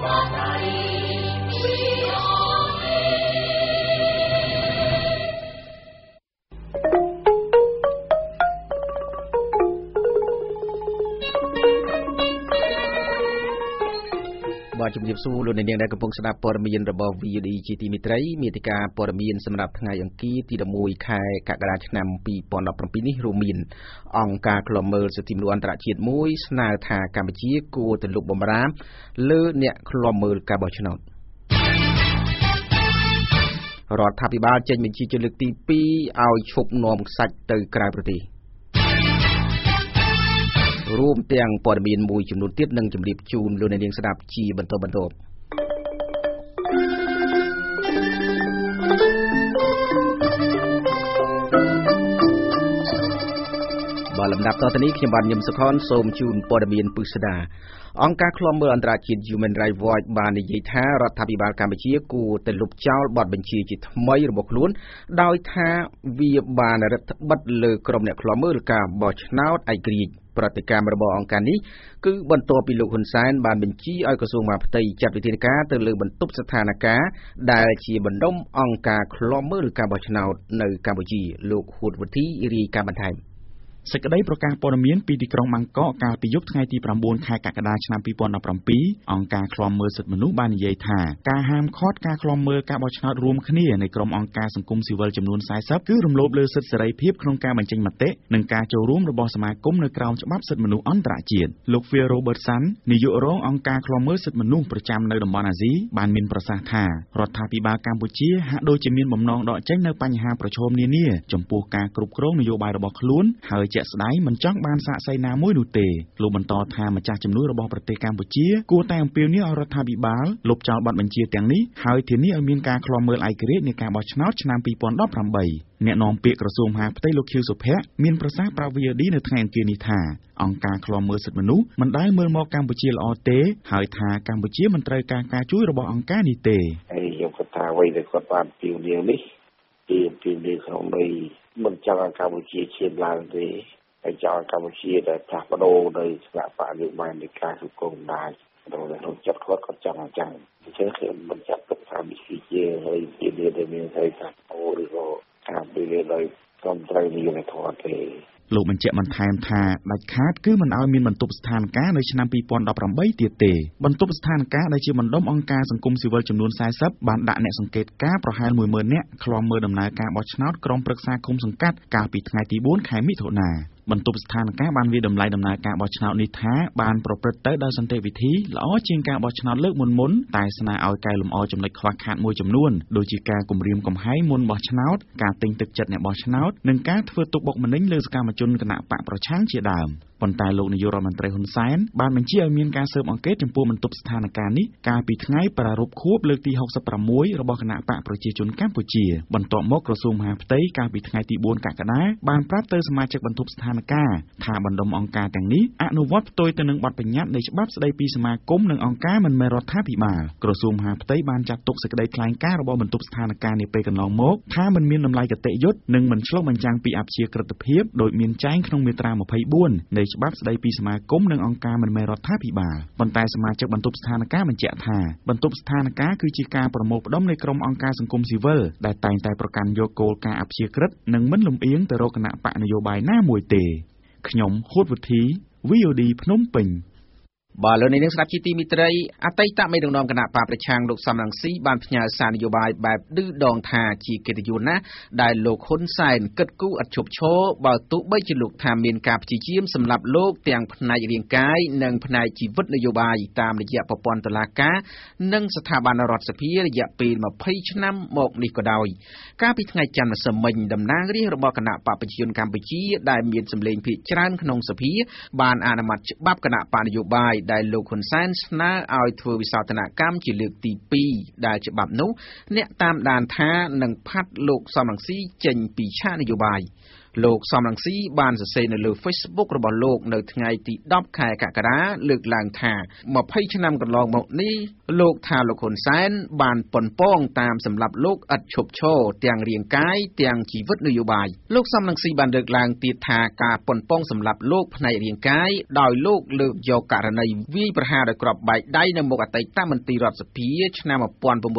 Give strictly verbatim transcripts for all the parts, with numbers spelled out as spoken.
ជំរាបសួរលោកអ្នកនាងដែលកំពុងស្ដាប់ព័ត៌មានរបស់ វី អូ ឌី ជី ទី មេត្រីមេតិការព័ត៌មានសម្រាប់ថ្ងៃអង្គារទី11ខែកក្កដាឆ្នាំពីរពាន់ដប់ប្រាំពីរនេះរួមមានអង្គការឃ្លាំមើលសិទ្ធិមនុស្សអន្តរជាតិមួយស្នើថាកម្ពុជាគួរទៅលុបបំរាមលើអ្នកឃ្លាំមើលការបោះឆ្នោតរដ្ឋាភិបាលចេញបញ្ជាជាលើកទីពីរឲ្យឈប់នាំខ្សាច់ទៅក្រៅប្រទេសរួមទាំងព័ត៌មានមួយចំនួនទៀតនឹងជម្រាបជូនលោកអ្នកនាងស្ដាប់ជាបន្តបន្ទាប់បាទលំដាប់តទៅនេះខ្ញុំបាទញឹមសុខនសូមជូនព័ត៌មានពិស្ដាអង្គការឃ្លាំមើលអន្តរជាតិ Human Rights Watch បាននិយាយថារដ្ឋាភិបាលកម្ពុជាគួរតែលុបចោលបទបញ្ជាជាថ្មីរបស់ខ្លួនដោយថាវាបានរដ្ឋបិទលើក្រុមអ្នកឃ្លាំមើលការបោះឆ្នោតឯករាជ្យប្រតិកម្មរបស់អង្គការនេះគឺបន្ទាប់ពីលោកហ៊ុនសែនបានបញ្ជាឲ្យក្រសួងមហាផ្ទៃចាត់វិធានការទៅលើបន្ទប់ស្ថានភាពដែលជាបណ្ដុំអង្គការឃ្លាំមើលការបោះឆ្នោតនៅកម្ពុជាលោកហួតវុធីរាយការណ៍បន្ថែមសេចក្តីប្រកាសព័ត៌មានពីទីក្រុងបាងកកកាលពីយប់ថ្ងៃទី៩ខែកក្កដាឆ្នាំពីរពាន់ដប់ប្រាំពីរអង្គការឃ្លាំមើលសិទ្ធិមនុស្សបាននិយាយថាការហាមឃាត់ការឃ្លាំមើលការបោះឆ្នោតរួមគ្នានៃក្រុមអង្គការសង្គមស៊ីវិលចំនួន៤០គឺរំលោភលើសិទ្ធិសេរីភាពក្នុងការបញ្ចេញមតិនិងការចូលរួមរបស់សមាគមនៅក្រោមច្បាប់សិទ្ធិមនុស្សអន្តរជាតិលោក Phil Robertson នាយករងអង្គការឃ្លាំមើលសិទ្ធិមនុស្សប្រចាំនៅតំបន់អាស៊ីបានមានប្រសាសន៍ថារដ្ឋាភិបាលកម្ពុជាហាក់ដូចជាមានបំណងដកចេញនៅបញ្ហាប្រឈមនានាចំពោះការគ្រប់គ្រងនយោបាយរបស់ខ្លួនហើយជាក់ស្ដែងមិនចង់បានសាកសីណាមួយនោះទេលោកបន្តថាម្ចាស់ជំនួយរបស់ប្រទេសកម្ពុជាគួរតែអំពាវនាវឲ្យរដ្ឋាភិបាលលុបចោលបទបញ្ជាទាំងនេះហើយធានាឲ្យមានការឃ្លាំមើលឯករាជ្យនៃការបោះឆ្នោតឆ្នាំពីរពាន់ដប់ប្រាំបីអ្នកនាំពាក្យក្រសួងមហាផ្ទៃលោកខៀវសុភ័ក្រមានប្រសាសន៍ប្រាប់ វី អូ ឌី នៅថ្ងៃអង្គារនេះថាអង្គការឃ្លាំមើលសិទ្ធិមនុស្សមិនដែលមើលមកកម្ពុជាល្អទេហើយថាកម្ពុជាមិនត្រូវការការជួយរបស់អង្គការនេះទេហើយខ្ញុំគិតថាអ្វីដែលគាត់បានពីវនាវនេះជាពីវនាវក្នុងន័យមិនចង់ឲ្យកម្ពុជាឈានឡើងទេហើយចង់ឲ្យកម្ពុជាដែលផ្លាស់ប្ដូរនៅស្ថាប័ននយោបាយនៃការគ្រប់គ្រងអំណាចដល់ក្នុងចិត្តគាត់គាត់ចង់អញ្ចឹងអញ្ចឹងខ្ញុំមិនចាត់ទុកថាវិស័យជាហើយជាដែលមានន័យថាអូឬក៏ការពីលើដោយក្រុមត្រូវនិយមធម៌ទេលោកបញ្ជាក់បន្ថែមថាដាច់ខាតគឺមិនឲ្យមានបន្ទប់ស្ថានភាពនៅឆ្នាំពីរពាន់ដប់ប្រាំបីទៀតទេបន្ទប់ស្ថានភាពដែលជាបណ្ដុំអង្គការសង្គមស៊ីវិលចំនួន៤០បានដាក់អ្នកសង្កេតការណ៍ប្រហែលមួយម៉ឺននាក់ឃ្លាំមើលដំណើរការបោះឆ្នោតក្រុមប្រឹក្សាឃុំសង្កាត់កាលពីថ្ងៃទីបួនខែមិថុនាបន្ទប់ស្ថានភាពបានវាតម្លៃដំណើរការបោះឆ្នោតនេះថាបានប្រព្រឹត្តទៅដោយសន្តិវិធីល្អជាងការបោះឆ្នោតលើកមុនមុនតែស្នើឲ្យកែលម្អចំណុចខ្វះខាតមួយចំនួនដូចជាការគំរាមកំហែងមុនបោះឆ្នោតការទិញទឹកចិត្តអ្នកបោះឆ្នោតនិងការធ្វើទុកបុកម្នេញលើសកម្មជនគណបកប្រឆាំងជាដើមប៉ុន្តែលោកនាយករដ្ឋមន្ត្រីហ៊ុនសែនបានបញ្ជាឲ្យមានការស៊ើបអង្កេតចំពោះបន្ទប់ស្ថានភាពនេះកាលពីថ្ងៃប្រារព្ធខួបលើកទីហុកសិបប្រាំមួយរបស់គណបកប្រជាជនកម្ពុជាបន្ទាប់មកក្រសួងមហាផ្ទៃកាលពីថ្ងៃទីបួនកក្កដាបានប្រាប់ទៅសមាជិកបន្ទប់ស្ថានភាពថាបណ្ដុំអង្គការទាំងនេះអនុវត្តផ្ទុយទៅនឹងបទបញ្ញត្តិនៃច្បាប់ស្តីពីសមាគមនិងអង្គការមិនមែនរដ្ឋាភិបាលក្រសួងមហាផ្ទៃបានចាត់ទុកសេចក្តីថ្លែងការណ៍របស់បន្ទប់ស្ថានភាពនាពេលកន្លងមកថាមិនមានតម្លៃគតិយុត្តនិងមិនឆ្លុះបញ្ចាំងពីអព្យាក្រឹតភាពដោយមានចែងក្នុងមាត្រាម្ភៃបួននៃច្បាប់ស្តីពីសមាគមនិងអង្គការមិនមែនរដ្ឋាភិបាលប៉ុន្តែសមាជិកបន្ទប់ស្ថានភាពបញ្ជាក់ថាបន្ទប់ស្ថានភាពគឺជាការប្រមូលផ្ដុំនៃក្រុមអង្គការសង្គមស៊ីវិលដែលតែងតែប្រកាន់យកគោលការណ៍អព្យាក្រឹតនិងមិនលំអៀងទៅរកគណបកនយោបាយណាមួយទេខ្ញុំហួតវុធី វី អូ ឌី ភ្នំពេញបាទលោកនាងស្ដាប់ជាទីមេត្រីអតីតមេដឹកនាំគណៈបកប្រឆាំងលោកសំរងស៊ីបានផ្ញើសារនយោបាយបែបឌឺដងថាជាកិត្តិយសណាស់ដែលលោកហ៊ុនសែនគិតគូរឥតឈប់ឈរបើទោះបីជាលោកថាមានការព្យាយាមសម្លាប់លោកទាំងផ្នែករាងកាយនិងផ្នែកជីវិតនយោបាយតាមរយៈប្រព័ន្ធតុលាការនិងស្ថាប័នរដ្ឋសភារយៈពេលម្ភៃឆ្នាំមកនេះក៏ដោយកាលពីថ្ងៃច័ន្ទម្សិលមិញតំណាងរាស្ត្ររបស់គណៈបកប្រជាជនកម្ពុជាដែលមានសម្លេងភាគច្រើនក្នុងសភាបានអនុម័តច្បាប់គណៈបកនយោបាយដែលលោកហ៊ុនសែនស្នើឲ្យធ្វើវិសោធនកម្មជាលើកទីពីរដែលច្បាប់នោះអ្នកតាមដានថានឹងផាត់លោកសំរងស៊ីចេញពីឆាកនយោបាយលោកសំរងស៊ីបានសរសេរនៅលើ Facebook របស់លោកនៅថ្ងៃទីដប់ខែកក្កដាលើកឡើងថា20ឆ្នាំកន្លងមកនេះលោកថាលោកហ៊ុនសែនបានប៉ុនប៉ងតាមសម្រាប់លោកឥតឈប់ឈរទាំងរាងកាយទាំងជីវិតនយោបាយលោកសំរងស៊ីបានលើកឡើងទៀតថាការប៉ុនប៉ងសម្រាប់លោកផ្នែករាងកាយដោយលោកលើកយកករណីវាយប្រហារដោយគ្រាប់បែកដៃនៅមុខអតីតមន្ត្រីរដ្ឋសភាឆ្នាំ1997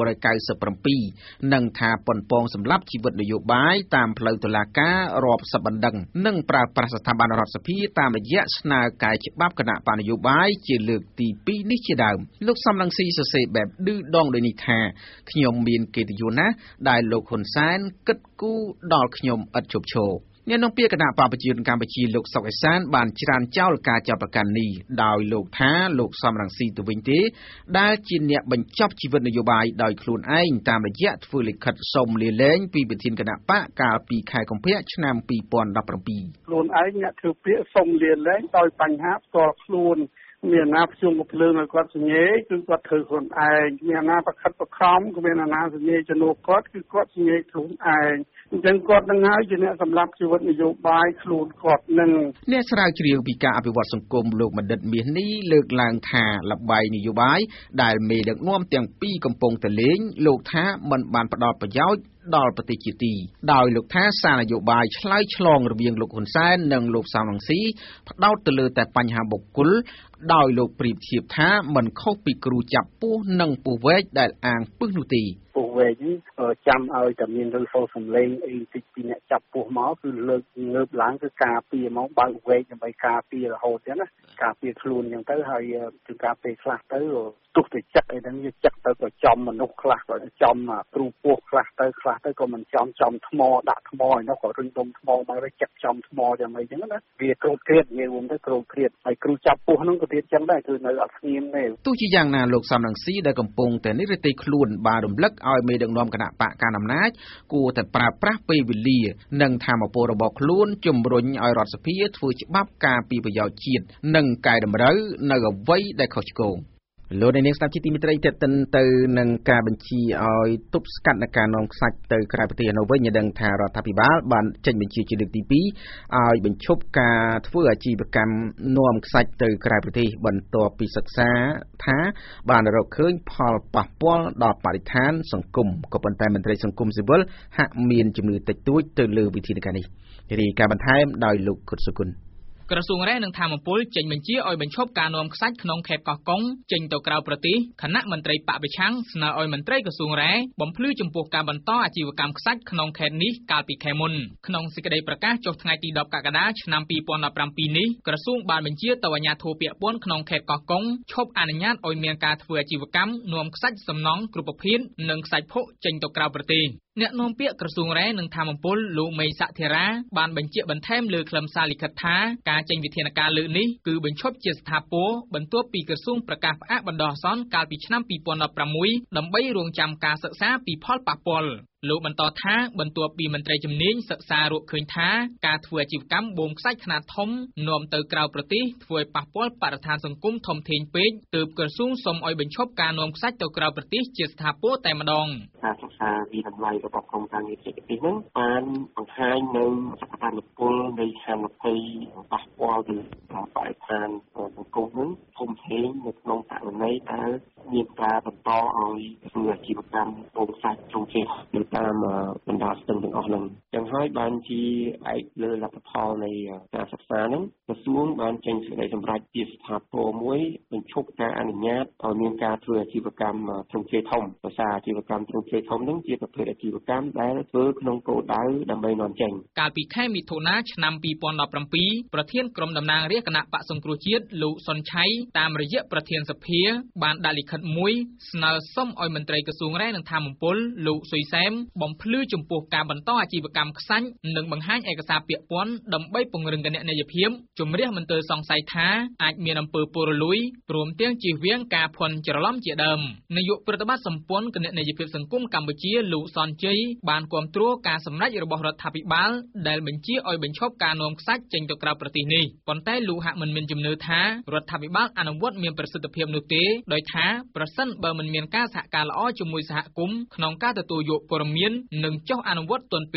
និងថាប៉ុនប៉ងសម្រាប់ជីវិតនយោបាយតាមផ្លូវតុលាការរាប់សិបបណ្ដឹងនិងប្រើប្រាស់ស្ថាប័នរដ្ឋសភាតាមរយៈស្នើកែច្បាប់គណៈបកនយោបាយជាលើកទីពីរនេះជាដើមលោកសំរងស៊ីសរសេរបែបឌឺដងដូចនេះថាខ្ញុំមានកិត្តិយសណាស់ដែលលោកហ៊ុនសែនគិតគូរដល់ខ្ញុំឥតឈប់ឈរអ្នកនាំពាក្យគណៈបកប្រជាជនកម្ពុជាលោកសុកអេសានបានច្រានចោលការចាប់ប្រកាន់នេះដោយលោកថាលោកសំរងស៊ីទៅវិញទេដែលជាអ្នកបញ្ចប់ជីវិតនយោបាយដោយខ្លួនឯងតាមរយៈធ្វើលិខិតសុំលាលែងពីប្រធានគណៈបកកាលពីខែកុម្ភៈឆ្នាំ2017 ខ្លួនឯងអ្នកធ្វើពាក្យសុំលាលែងដោយបញ្ហាផ្ទាល់ខ្លួនមានអាណាភ្ជុំកំភ្លើងឲ្យគាត់សញ្ញេគឺគាត់ធ្វើខ្លួនឯងមានអាណាប្រខិតប្រខំក៏មានអាណាសញ្ញេជំនួសគាត់គឺគាត់សញ្ញេខ្លួនឯងអញ្ចឹងគាត់នឹងហើយជាអ្នកសម្រាប់ជីវិតនយោបាយខ្លួនគាត់នឹងអ្នកស្រាវជ្រាវពីការអភិវឌ្ឍសង្គមលោកបណ្ឌិតមាសនេះលើកឡើងថាលបែងនយោបាយដែលមេដឹកនាំទាំងពីរកំពុងតែលេងលោកថាមិនបានផ្ដល់ប្រយោជន៍ដល់ប្រទេសជាតិទីដោយលោកថាសារនយោបាយឆ្លើយឆ្លងរវាងលោកហ៊ុនសែននិងលោកសំរងស៊ីផ្ដោតទៅលើតែបញ្ហាបុគ្គលដោយលោកប្រៀបធៀបថាមិនខុសពីគ្រូចាប់ពស់និងពស់វែកដែលអាងពឹសនោះទេពស់វែកនេះចាំឲ្យតែមានឬសូរសំឡេងអីតិចពីអ្នកចាប់ពស់មកគឺលើកងើបឡើងគឺការពារមកបើកវែកដើម្បីការពាររហូតចឹងណាការពារខ្លួនចឹងទៅហើយគឺការពេលខ្លះទៅទោះតែចឹកអីហ្នឹងវាចឹកទៅក៏ចំមនុស្សខ្លះក៏ចំគ្រូពស់ខ្លះទៅខ្លះទៅក៏មិនចំចំថ្មដាក់ថ្មឯនោះក៏រុញដុំថ្មមកទៅចឹកចំថ្មយ៉ាងម៉េចចឹងណាវាគ្រោតគ្រៀតនិយាយរួមទៅគ្រោតគ្រៀតហើយគ្រូចាប់ពស់ហ្នឹងក៏ទៀតចឹងដែរគឺនៅអត់ស្ងៀមទេទោះជាយ៉ាងណាលោកសំរងស៊ីដែលកំពុងតែនិរទេសខ្លួនបានរំលឹកឲ្យមេដឹកនាំគណៈបកកណ្ដាលអំណាចគួរតែប្រើប្រាស់ពេលវេលានិងធម៌ពលរបស់ខ្លួនជំរុញឲ្យរដ្ឋសភាធ្វើច្បាប់ការពារប្រយោជន៍ជាតិនិងកែតម្រូវនៅអ្វីដែលខុសឆ្គងលោកនាងស្ដាប់ជាទីមេត្រីតេតិនទៅនឹងការបញ្ជាឲ្យទប់ស្កាត់នៃការនាំខ្សាច់ទៅក្រៅប្រទេសនោះវិញឲ្យដឹងថារដ្ឋាភិបាលបានចេញបញ្ជាជាលើកទីពីរឲ្យបញ្ឈប់ការធ្វើអាជីវកម្មនាំខ្សាច់ទៅក្រៅប្រទេសបន្ទាប់ពីសិក្សាថាបានរកឃើញផលប៉ះពាល់ដល់បរិស្ថានសង្គមក៏ប៉ុន្តែមន្ត្រីសង្គមស៊ីវិលហាក់មានជំនឿតិចតួចទៅលើវិធានការនេះរីកាបន្ថែមដោយលោកខុតសុគន្ធក្រសួងរ៉ែនិងធម្មពលចេញបញ្ជាឲ្យបញ្ឈប់ការនាំខ្សាច់ក្នុងខេត្តកោះកុងចេញទៅក្រៅប្រទេសគណៈមន្ត្រីបកប្រឆាំងស្នើឲ្យមន្ត្រីក្រសួងរ៉ែបំភ្លឺចំពោះការបន្តអាជីវកម្មខ្សាច់ក្នុងខេត្តនេះកាលពីខែមុនក្នុងសេចក្តីប្រកាសចុះថ្ងៃទីដប់កក្កដាឆ្នាំ2017នេះក្រសួងបានបញ្ជាទៅអាជ្ញាធរពាក់ព័ន្ធក្នុងខេត្តកោះកុងឈប់អនុញ្ញាតឲ្យមានការធ្វើអាជីវកម្មនាំខ្សាច់សំណង់គ្រប់ប្រភេទនិងខ្សាច់ភក់ចេញទៅក្រៅប្រទេសអ្នកនាំពាក្យក្រសួងរ៉ែនិងធម្មពលលោកមេសធិរាបានបញ្ជាក់បន្ថែមលើខ្លឹមសារលិខិតថាការចេញវិធានការលើកនេះគឺបញ្ឈប់ជាស្ថាពរបន្ទាប់ពីក្រសួងប្រកាសផ្អាកបណ្ដោះអាសន្នកាលពីឆ្នាំ2016ដើម្បីរងចាំការសិក្សាពីផលប៉ះពាល់លោកបន្តថាបន្ទាប់ពីមន្ត្រីជំនាញសិក្សារកឃើញថាការធ្វើអាជីវកម្មបូមខ្សាច់ខ្នាតធំនាំទៅក្រៅប្រទេសធ្វើឲ្យប៉ះពាល់បរិស្ថានសង្គមធំធេងពេកទើបក្រសួងសូមឲ្យបញ្ឈប់ការនាំខ្សាច់ទៅក្រៅប្រទេសជាស្ថាពរតែម្ដងការសិក្សាពីតម្លៃរបស់ក្រុមការងារបច្ចេកទេសហ្នឹងបានបង្ហាញនៅសកម្មភាពនៃហានិភ័យប៉ះពាល់ទៅដល់បរិស្ថានសង្គមហ្នឹងធំធេងនៅក្នុងករណីដែលមានការបន្តឲ្យធ្វើអាជីវកម្មបូមខ្សាច់ក្នុងជេរតាមបណ្ដាស្ទឹងទាំងអស់ហ្នឹងចឹងហើយបានជាឯកលើលទ្ធផលនៃការសិក្សាហ្នឹងក្រសួងបានចេញសេចក្តីសម្រេចជាស្ថាពរមួយបញ្ឈប់ការអនុញ្ញាតឲ្យមានការធ្វើអាជីវកម្មក្នុងជេរធំភាសាអាជីវកម្មក្នុងជេរធំហ្នឹងជាប្រភេទអាជីវកម្មដែលធ្វើក្នុងគោលដៅដើម្បីនាំចេញកាលពីខែមិថុនាឆ្នាំ2017ប្រធានក្រុមតំណាងរាស្ត្រគណៈបកសង្គ្រោះជាតិលោកសុនឆៃតាមរយៈប្រធានសភាបានដាក់លិខិតមួយស្នើសុំឲ្យមន្ត្រីក្រសួងរ៉ែនិងធម្មពលលោកសុយសែមបំភ្លឺចំពោះការបន្តអាជីវកម្មខ្សាច់និងបង្ហាញឯកសារពាក់ព័ន្ធដើម្បីពង្រឹងគណនេយ្យភាពជំរះមន្ទិលសង្ស័យថាអាចមានអំពើពុករលួយព្រមទាំងជៀសវាងការភ័ន្តច្រឡំជាដើមនាយកប្រតិបត្តិសម្ព័ន្ធគណនេយ្យភាពសង្គមកម្ពុជាលោកសនជ័យបានគាំទ្រការសម្រេចរបស់រដ្ឋាភិបាលដែលបញ្ជាឲ្យបញ្ឈប់ការនាំខ្សាច់ចេញទៅក្រៅប្រទេសនេះប៉ុន្តែលោកហាក់មិនមានជំនឿថារដ្ឋាភិបាលអនុវត្តមានប្រសិទ្ធភាពនោះទេដោយថាប្រសិនបើមិនមានការសហការល្អជាមួយសហគមន៍ក្នុងការទទួលយកព័ត៌មាននិងចុះអនុវត្តទាន់ពេលនោះ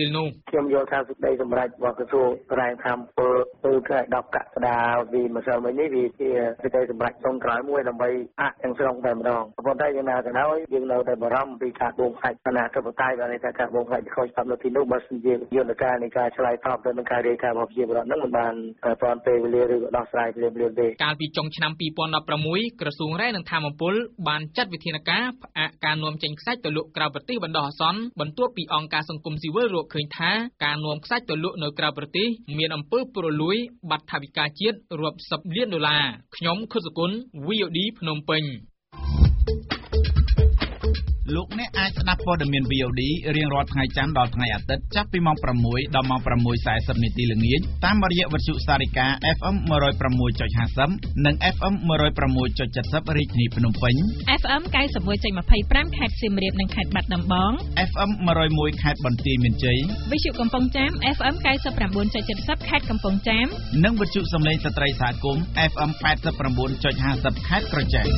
ខ្ញុំយល់ថាសេចក្តីសម្រេចរបស់ក្រសួងក្រែងខាងពលគឺថ្ងៃដប់កក្កដាវាម្សិលមិញនេះវាជាសេចក្តីសម្រេចចុងក្រោយមួយដើម្បីអះទាំងស្រុងតែម្ដងប៉ុន្តែយ៉ាងណាក៏ដោយយើងនៅតែបារម្ភពីការបងខាច់អនាធិបតេយ្យបានថាការបងខាច់ខុសច្បាប់នៅទីនោះបើសិនជាយន្តការនៃការឆ្លើយតបទៅនឹងការរាយការណ៍របស់ប្រជាពលរដ្ឋនឹងមិនបានទាន់ពេលវេលាឬក៏ដោះស្រាយភ្លាមៗទេកាលពីចុងឆ្នាំពីរពាន់ដប់ប្រាំមួយក្រសួងរ៉ែនិងថាមពលបានចាត់វិធានការផ្អាកការនាំចេញខ្សាច់ទៅលក់ក្រៅប្រទេសបណ្ដោះអាសន្នបន្ទាប់ពីអង្គការសង្គមស៊ីវិលរកឃើញថាការនាំខ្សាច់ទៅលក់នៅក្រៅប្រទេសមានអំពើពុករលួយបាត់ថវិកាជាតិរាប់សិបលានដុល្លារខ្ញុំខុសគុណ វី អូ ឌី ភ្នំពេញលោកអ្នកអាចស្ដាប់ព័ត៌មាន វី អូ ឌី រៀងរាល់ថ្ងៃច័ន្ទដល់ថ្ងៃអាទិត្យចាប់ពីម៉ោងប្រាំមួយ ដល់ម៉ោងប្រាំមួយ សែសិប នាទីល្ងាចតាមរយៈវិទ្យុសារិកា អេฟ អេម một không sáu chấm hai không និង អេฟ អេម một không sáu chấm bảy không រាជធានីភ្នំពេញអេฟ អេម 九十một chấm hai mươi lăm ខេត្តសៀមរាបនិងខេត្តបាត់ដំបងអេฟ អេម một không một ខេត្តបន្ទាយមានជ័យវិទ្យុកំពង់ចាម អេฟ អេម 九十九chấm bảy không ខេត្តកំពង់ចាមនិងវិទ្យុសំឡេងស្ត្រីសហគមន៍ អេฟ អេម 八十九chấm hai không ខេត្តក្រចេះ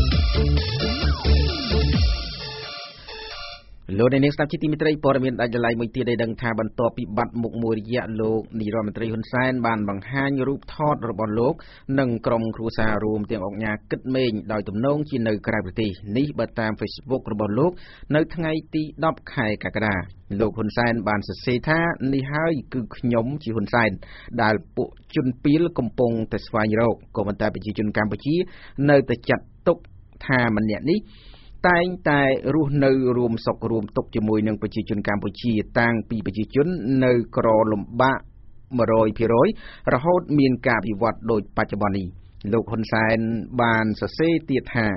លោកនាងស្ដាប់ជាទីមេត្រីព័ត៌មានដាច់ដライមួយទៀតឲ្យដឹងថាបន្ទាប់ពីបាត់មុខមួយរយៈលោកនាយរដ្ឋមន្ត្រីហ៊ុនសែនបានបង្ហាញរូបថតរបស់លោកនិងក្រុមគ្រួសាររួមទាំងអង្គការគិតមេងដោយទំនងជានៅក្រៅប្រទេសនេះបើតាម Facebook របស់លោកនៅថ្ងៃទីដប់ខែកក្កដាលោកហ៊ុនសែនបានសរសេរថានេះហើយគឺខ្ញុំជាហ៊ុនសែនដែលពួកជនពីលកំពុងតែស្វែងរកក៏ប៉ុន្តែប្រជាជនកម្ពុជានៅតែចាត់ទុកថាម្នាក់នេះតែងតែរស់នៅរួមសុខរួមទុក្ខជាមួយនឹងប្រជាជនកម្ពុជាតាំងពីប្រជាជននៅក្រលំបាក một trăm phần trăm រហូតមានការវិវត្តដូចបច្ចុប្បន្ននេះលោកហ៊ុនសែនបានសរសេរទៀតថា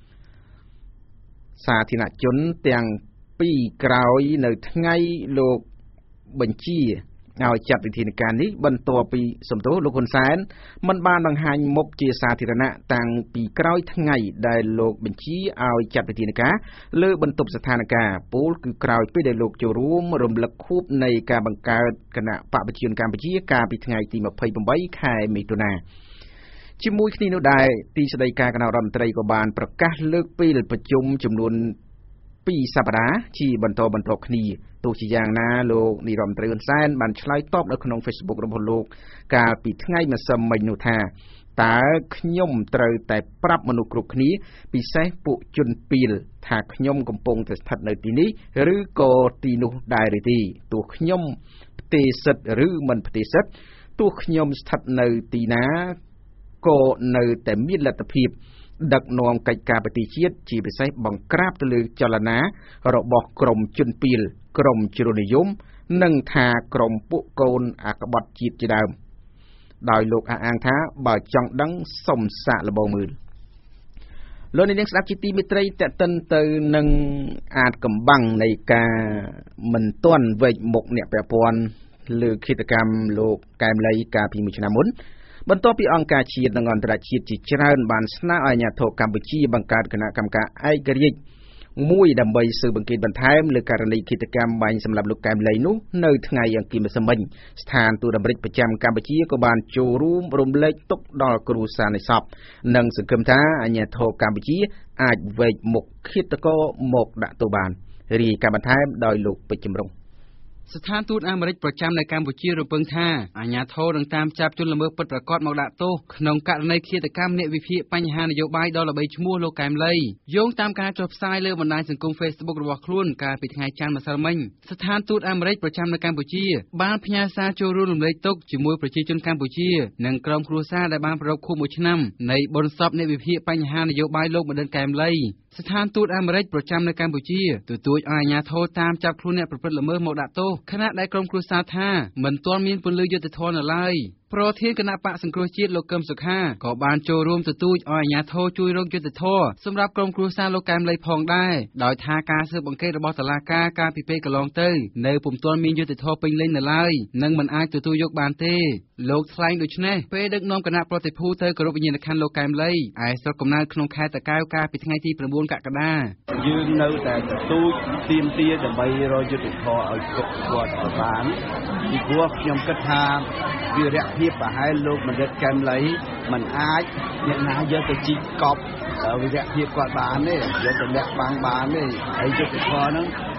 សាធារណជនទាំងពីរក្រោយនៅថ្ងៃលោកបញ្ជាឲ្យចាត់វិធានការនេះបន្ទាប់ពីសំទោសលោកហ៊ុនសែនមិនបានបង្ហាញមុខជាសាធារណៈតាំងពីក្រោយថ្ងៃដែលលោកបញ្ជាឲ្យចាត់វិធានការលើបន្ទប់ស្ថានភាពពលគឺក្រោយពេលដែលលោកចូលរួមរំលឹកខួបនៃការបង្កើតគណៈបព្វជិជនកម្ពុជាកាលពីថ្ងៃទីยี่สิบแปดខែមិថុនាជាមួយគ្នានោះដែរទីស្តីការគណៈរដ្ឋមន្ត្រីក៏បានប្រកាសលើកពេលប្រជុំចំនួនពីរសប្តាហ៍ជាបន្តបន្ទាប់គ្នាទោះជាយ៉ាងណាលោកនាយរដ្ឋមន្ត្រីហ៊ុនសែនបានឆ្លើយតបនៅក្នុង Facebook របស់លោកកាលពីថ្ងៃម្សិលមិញនោះថាតើខ្ញុំត្រូវតែប្រាប់មនុស្សគ្រប់គ្នាពិសេសពួកជនពីលថាខ្ញុំកំពុងតែស្ថិតនៅទីនេះឬក៏ទីនោះដែរឬទេទោះខ្ញុំផ្ទេរសិទ្ធិឬមិនផ្ទេរសិទ្ធិទោះខ្ញុំស្ថិតនៅទីណាក៏នៅតែមានលទ្ធភាពដឹកនាំកិច្ចការប្រទេសជាតិជាពិសេសបង្ក្រាបទៅលើចលនារបស់ក្រមជនពីលក្រមជ្រុលនិយមនិងថាក្រមពួកកូនអក្បត់ជាតិជាដើមដោយលោកអះអាងថាបើចង់ដឹងសុំសាកល្បងមើលលោកនាងស្ដាប់ជាទីមេត្រីតេតិនទៅនឹងអាចកំបាំងនៃការមិនទាន់វេកមុខអ្នកពាក់ព័ន្ធលើឃាតកម្មលោកកែមលីកាលពីមួយឆ្នាំមុនបន្ទាប់ពីអង្គការជាតិនិងអន្តរជាតិជាច្រើនបានស្នើឲ្យអាជ្ញាធរកម្ពុជាបង្កើតគណៈកម្មការឯករាជ្យមួយដើម្បីស៊ើបអង្កេតបន្ថែមលើករណីឃាតកម្មបាញ់សម្លាប់លោកកែមលីនោះនៅថ្ងៃអង្គារម្សិលមិញស្ថានទូតអាមេរិកប្រចាំកម្ពុជាក៏បានចូលរួមរំលែកទុក្ខដល់គ្រួសារនៃសពនិងសង្ឃឹមថាអាជ្ញាធរកម្ពុជាអាចវេកមុខឃាតករមកដាក់ទោសបានរាយការណ៍បន្ថែមដោយលោកពេជ្រចម្រុងស្ថានទូតអាមេរិកប្រចាំនៅកម្ពុជារំពឹងថាអាជ្ញាធរនឹងតាមចាប់ជនល្មើសពិតប្រាកដមកដាក់ទោសក្នុងករណីឃាតកម្មអ្នកវិភាគបញ្ហានយោបាយដ៏ល្បីឈ្មោះលោកកែមលីយោងតាមការចុះផ្សាយលើបណ្ដាញសង្គម Facebook របស់ខ្លួនកាលពីថ្ងៃច័ន្ទម្សិលមិញស្ថានទូតអាមេរិកប្រចាំនៅកម្ពុជាបានផ្ញើសារចូលរួមរំលែកទុក្ខជាមួយប្រជាជនកម្ពុជានិងក្រុមគ្រួសារដែលបានប្រារព្ធខួបមួយឆ្នាំនៃបុណ្យសពអ្នកវិភាគបញ្ហានយោបាយលោកបណ្ឌិតកែមលីស្ថានទូតអាមេរិកប្រចាំនៅកម្ពុជាទទូចឲ្យអាជ្ញាធរតាមចាប់ខ្លួនអ្នកប្រព្រឹត្តល្មើសមកដាក់ទោសខណៈដែលក្រុមគ្រួសារថាមិនទាន់មានពន្លឺយុត្តិធម៌នៅឡើយប្រធានគណៈបកសង្គ្រោះជាតិលោកកឹមសុខាក៏បានចូលរួមទទូចឲ្យអាជ្ញាធរជួយរកយុត្តិធម៌សម្រាប់ក្រុមគ្រួសារលោកកែមលីផងដែរដោយថាការស៊ើបអង្កេតរបស់តុលាការកាលពីពេលកន្លងទៅនៅពុំទាន់មានយុត្តិធម៌ពេញលេញនៅឡើយនិងមិនអាចទទួលយកបានទេលោកថ្លែងដូចនេះពេលដឹកនាំគណៈប្រតិភូទៅគោរពវិញ្ញាណក្ខន្ធលោកកែមលីឯស្រុកកំណើតក្នុងខេត្តតាកែវកាលពីថ្ងៃទី9កក្កដាយើងនៅតែទទូចទាមទារដើម្បីរកយុត្តិធម៌ឲ្យគ្រប់គាត់បានពីព្រោះខ្ញុំគិតថាវិរៈភាពប្រហែលលោកបណ្ឌិតកែមលីមិនអាចអ្នកណាយកទៅជីកកប់វិរៈភាពគាត់បានទេយកទៅលាក់បាំងបានទេហើយយុត្តិធម៌ហ្នឹងគ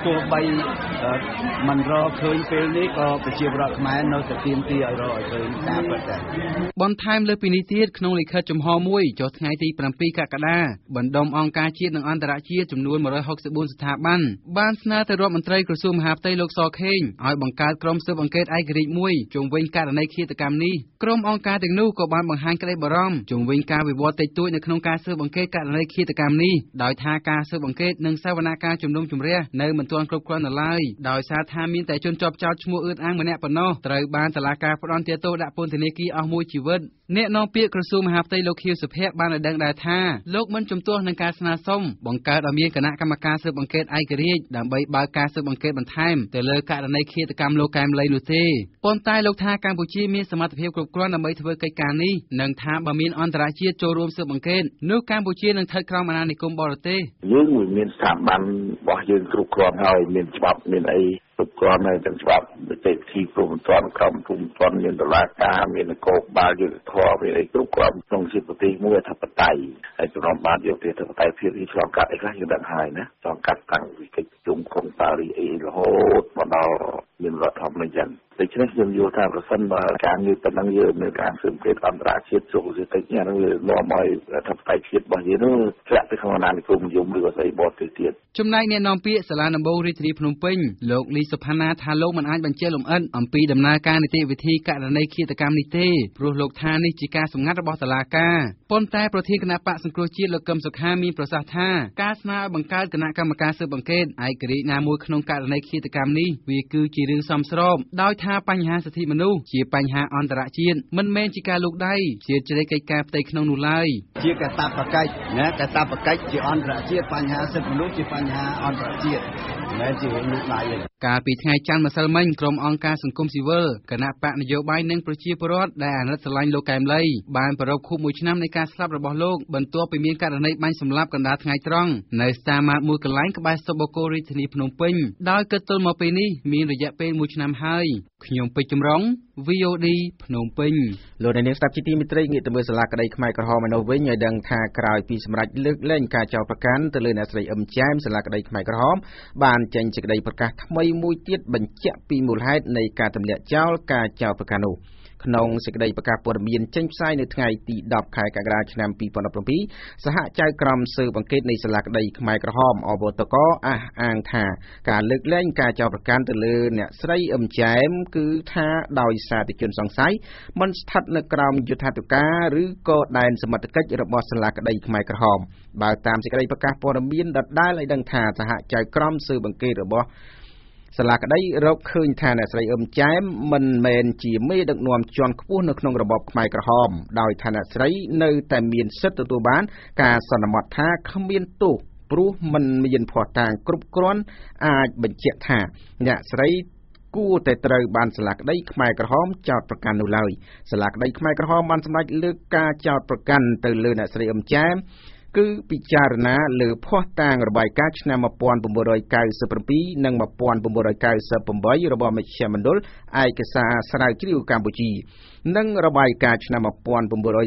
ទោះបីមិនរកឃើញពេលនេះក៏ប្រជាពលរដ្ឋខ្មែរនៅតែទាមទារឲ្យរកឲ្យឃើញតាមពិតដែរបន្ថែមលើពីនេះទៀតក្នុងលិខិតចំហមួយចុះថ្ងៃទីប្រាំពីរកក្កដាបណ្ដុំអង្គការជាតិនិងអន្តរជាតិចំនួនmột trăm sáu mươi tưស្ថាប័នបានស្នើទៅរដ្ឋមន្ត្រីក្រសួងមហាផ្ទៃលោកសខេងឲ្យបង្កើតក្រុមស៊ើបអង្កេតឯករាជ្យមួយជុំវិញករណីឃាតកម្មនេះក្រុមអង្គការទាំងនោះក៏បានបង្ហាញក្តីបារម្ភជុំវិញការវិវត្តតិចតួចនៅក្នុងការស៊ើបអង្កេតករណីឃាតកម្មនេះដោយថាការស៊ើបអង្កេតនិងសវនកម្មជំនុំជម្រះនៅមិនទាន់គ្រប់គ្រាន់នៅឡើយដោយសារថាមានតែជនជាប់ចោទឈ្មោះអឿតអាងម្នាក់ប៉ុណ្ណោះត្រូវបានតុលាការផ្តន្ទាទោសដាក់ពន្ធនាគារអស់មួយជីវិតអ្នកនាំពាក្យក្រសួងមហាផ្ទៃលោកខៀវសុភ័ក្របានឲ្យដឹងដែរថាលោកមិនជំទាស់នឹងការស្នើសុំបង្កើតឲ្យមានគណៈកម្មការស៊ើបអង្កេតឯករាជ្យដើម្បីបើកការស៊ើបអង្កេតបន្ថែមទៅលើករណីឃាតកម្មលោកកែមលីនោះទេប៉ុន្តែលោកថាកម្ពុជាមានសមត្ថភាពគ្រប់គ្រាន់ដើម្បីធ្វើកិច្ចការនេះនិងថាបើមានអន្តរជាតិចូលរួមស៊ើបអង្កេតនោះកម្ពុជានឹងស្ថិតក្រោមអាណានិគមបរទេសយើងមានស្ថាប័នរបស់យើងគ្រប់គ្រាន់ហើយមានច្បាប់មានអីគ្រប់គ្រាន់ហើយទាំងច្បាប់នីតិវិធីព្រមព្រៀងក្រុមព្រមព្រៀងមានតុលាការមាននគរបាលយុត្តិធម៌មានអីគ្រប់គ្រាន់ក្នុងសិទ្ធិប្រទេសមួយអធិបតេយ្យហើយក្រុមបានយកទៅអធិបតេយ្យភាពនេះឆ្លងកាត់អីខ្លះយើងដឹងហើយណាឆ្លងកាត់តាំងពីកិច្ចប្រជុំក្រុងប៉ារីសអីរហូតមកដល់មានរដ្ឋធម្មនុញ្ញចឹងដូច្នេះខ្ញុំយល់ថាប្រសិនបើការងារប៉ុណ្ណឹងយើងនៅការស៊ើបអង្កេតអន្តរជាតិចូលទៅតិចនេះនឹងវានាំឲ្យអធិបតេយ្យភាពរបស់យើងនោះធ្លាក់ទៅក្នុងអាណានិគមនិយមឬក៏ស្អីបរទេសទៀតចំណែកអ្នកនាំពាក្យសាលាដំបូងរាជធានីភ្នំពេញលោកលីសុផាណាថាលោកមិនអាចបញ្ជាក់លម្អិតអំពីដំណើរការនីតិវិធីករណីឃាតកម្មនេះទេព្រោះលោកថានេះជាការសម្ងាត់របស់តុលាការប៉ុន្តែប្រធានគណៈបកសង្គ្រោះជាតិលោកកឹមសុខាមានប្រសាសន៍ថាការស្នើឲ្យបង្កើតគណៈកម្មការស៊ើបអង្កេតឯករាជ្យណាមួយក្នុងករណីឃាតកម្មនេះវាគឺជារឿងសមស្របដោយថាបញ្ហាសិទ្ធិមនុស្សជាបញ្ហាអន្តរជាតិមិនមែនជាការលូកដៃជាជ្រែកកិច្ចការផ្ទៃក្នុងនោះឡើយជាកាតព្វកិច្ចណាកាតព្វកិច្ចជាអន្តរជាតិបញ្ហាសិទ្ធិមនុស្សជាបញ្ហាអន្តរជាតិមិនមែនជារឿងលូកដៃទេកាលពីថ្ងៃច័ន្ទម្សិលមិញក្រុមអង្គការសង្គមស៊ីវិលគណៈបកនយោបាយនិងប្រជាពលរដ្ឋដែលអាណិតស្រឡាញ់លោកកែមលីបានប្រារព្ធខួបមួយឆ្នាំនៃការស្លាប់របស់លោកបន្ទាប់ពីមានករណីបាញ់សម្លាប់កណ្ដាលថ្ងៃត្រង់នៅស្តារម៉ាតមួយកន្លែងក្បែរស្តុបបូកូរាជធានីភ្នំពេញដោយគិតទល់មកពេលនេះមានរយៈពេលមួយឆ្នាំហើយខ្ញុំពេជ្រចម្រុង វី អូ ឌី ភ្នំពេញលោកអ្នកនាងស្ដាប់ជាទីមេត្រីងាកទៅមើលសាលាក្តីខ្មែរក្រហមឯនោះវិញឲ្យដឹងថាក្រោយពីសម្រេចលើកលែងការចោទប្រកាន់ទៅលើអ្នកស្រីអឹមចែមសាលាក្តីខ្មែរក្រហមបានចេញសេចក្តីប្រកាសថ្មីមួយទៀតបញ្ជាក់ពីមូលហេតុនៃការទម្លាក់ចោលការចោទប្រកាន់នោះក្នុងសេចក្តីប្រកាសព័ត៌មានចេញផ្សាយនៅថ្ងៃទីដប់ខែកក្កដាឆ្នាំពីរពាន់ដប់ប្រាំពីរសហចៅក្រមស៊ើបអង្កេតនៃសាលាក្តីខ្មែរក្រហមអវតកអះអាងថាការលើកលែងការចោទប្រកាន់ទៅលើអ្នកស្រីអឹមចែមគឺថាដោយសារតែជនសង្ស័យមិនស្ថិតនៅក្រោមយុត្ថាធិការឬក៏ដែនសមត្ថកិច្ចរបស់សាលាក្តីខ្មែរក្រហមបើតាមសេចក្តីប្រកាសព័ត៌មានដដែលឲ្យដឹងថាសហចៅក្រមស៊ើបអង្កេតរបស់សាលាក្តីរកឃើញថាអ្នកស្រីអឹមចែមមិនមែនជាមេដឹកនាំជាន់ខ្ពស់នៅក្នុងរបបខ្មែរក្រហមដោយថាអ្នកស្រីនៅតែមានសិទ្ធិទទួលបានការសន្មត់ថាគ្មានទោសព្រោះមិនមានភស្តុតាងគ្រប់គ្រាន់អាចបញ្ជាក់ថាអ្នកស្រីគួរតែត្រូវបានសាលាក្តីខ្មែរក្រហមចោទប្រកាន់នោះឡើយសាលាក្តីខ្មែរក្រហមបានសម្រេចលើកការចោទប្រកាន់ទៅលើអ្នកស្រីអឹមចែមគឺពិចារណាលើភស្តុតាងរបាយការណ៍ឆ្នាំmột nghìn chín trăm chín mươi bảyនិងmột nghìn chín trăm chín mươi támរបស់មជ្ឈមណ្ឌលឯកសារស្រាវជ្រាវកម្ពុជានិងរបាយការណ៍ឆ្នាំmột nghìn chín trăm bốn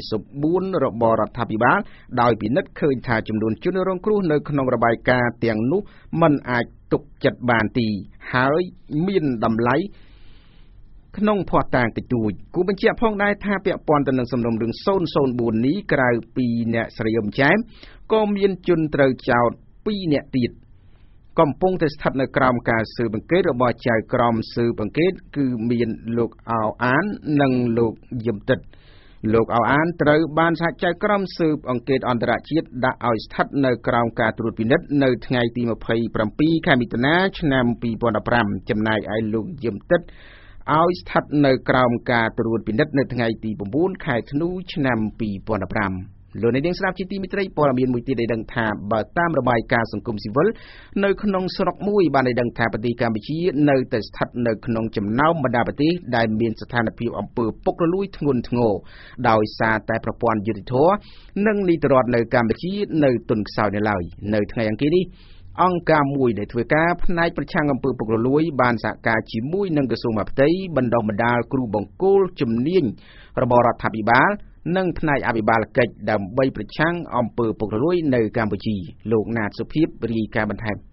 mươi tưរបស់រដ្ឋាភិបាលដោយពិនិត្យឃើញថាចំនួនជនរងគ្រោះនៅក្នុងរបាយការណ៍ទាំងនោះមិនអាចទុកចិត្តបានទីហើយមានតម្លៃក្នុងភស្តុតាងតិចតួចគូបញ្ជាក់ផងដែរថាពាក់ព័ន្ធទៅនឹងសំណុំរឿងศูนย์ศูนย์bốnនេះក្រៅពីអ្នកស្រីអឹមចែមក៏មានជនត្រូវចោទពីរនាក់ទៀតកំពុងតែស្ថិតនៅក្រោមការស៊ើបអង្កេតរបស់ចៅក្រមស៊ើបអង្កេតគឺមានលោកអោអាននិងលោកយឹមតិតលោកអោអានត្រូវបានសហចៅក្រមស៊ើបអង្កេតអន្តរជាតិដាក់ឲ្យស្ថិតនៅក្រោមការត្រួតពិនិត្យនៅថ្ងៃទីยี่สิบเจ็ดខែមិថុនាឆ្នាំពីរពាន់ដប់ប្រាំចំណែកឯលោកយឹមតិតឲ្យស្ថិតនៅក្រោមការត្រួតពិនិត្យនៅថ្ងៃទីchínខែធ្នូឆ្នាំពីរពាន់ដប់ប្រាំលោកអ្នកនាងស្ដាប់ជាទីមេត្រីព័ត៌មានមួយទៀតឲ្យដឹងថាបើតាមរបាយការណ៍សង្គមស៊ីវិលនៅក្នុងស្រុកមួយបានឲ្យដឹងថាប្រទេសកម្ពុជានៅតែស្ថិតនៅក្នុងចំណោមបណ្ដាប្រទេសដែលមានស្ថានភាពអំពើពុករលួយធ្ងន់ធ្ងរដោយសារតែប្រព័ន្ធយុតិធធម៌និងនីតិរដ្ឋនៅកម្ពុជានៅទន់ខ្សោយនៅឡើយនៅថ្ងៃអង្គារនេះអង្គការមួយដែលធ្វើការផ្នែកប្រឆាំងអំពើពុករលួយបានសហការជាមួយនឹងក្រសួងមហាផ្ទៃបណ្ដុះបណ្ដាលគ្រូបង្គោលជំនាញរបស់រដ្ឋាភិបាលនិងផ្នែកអភិបាលកិច្ចដើម្បីប្រឆាំងអំពើពុករលួយនៅកម្ពុជាលោកណាតសុភីបរាយការណ៍បន្ថែម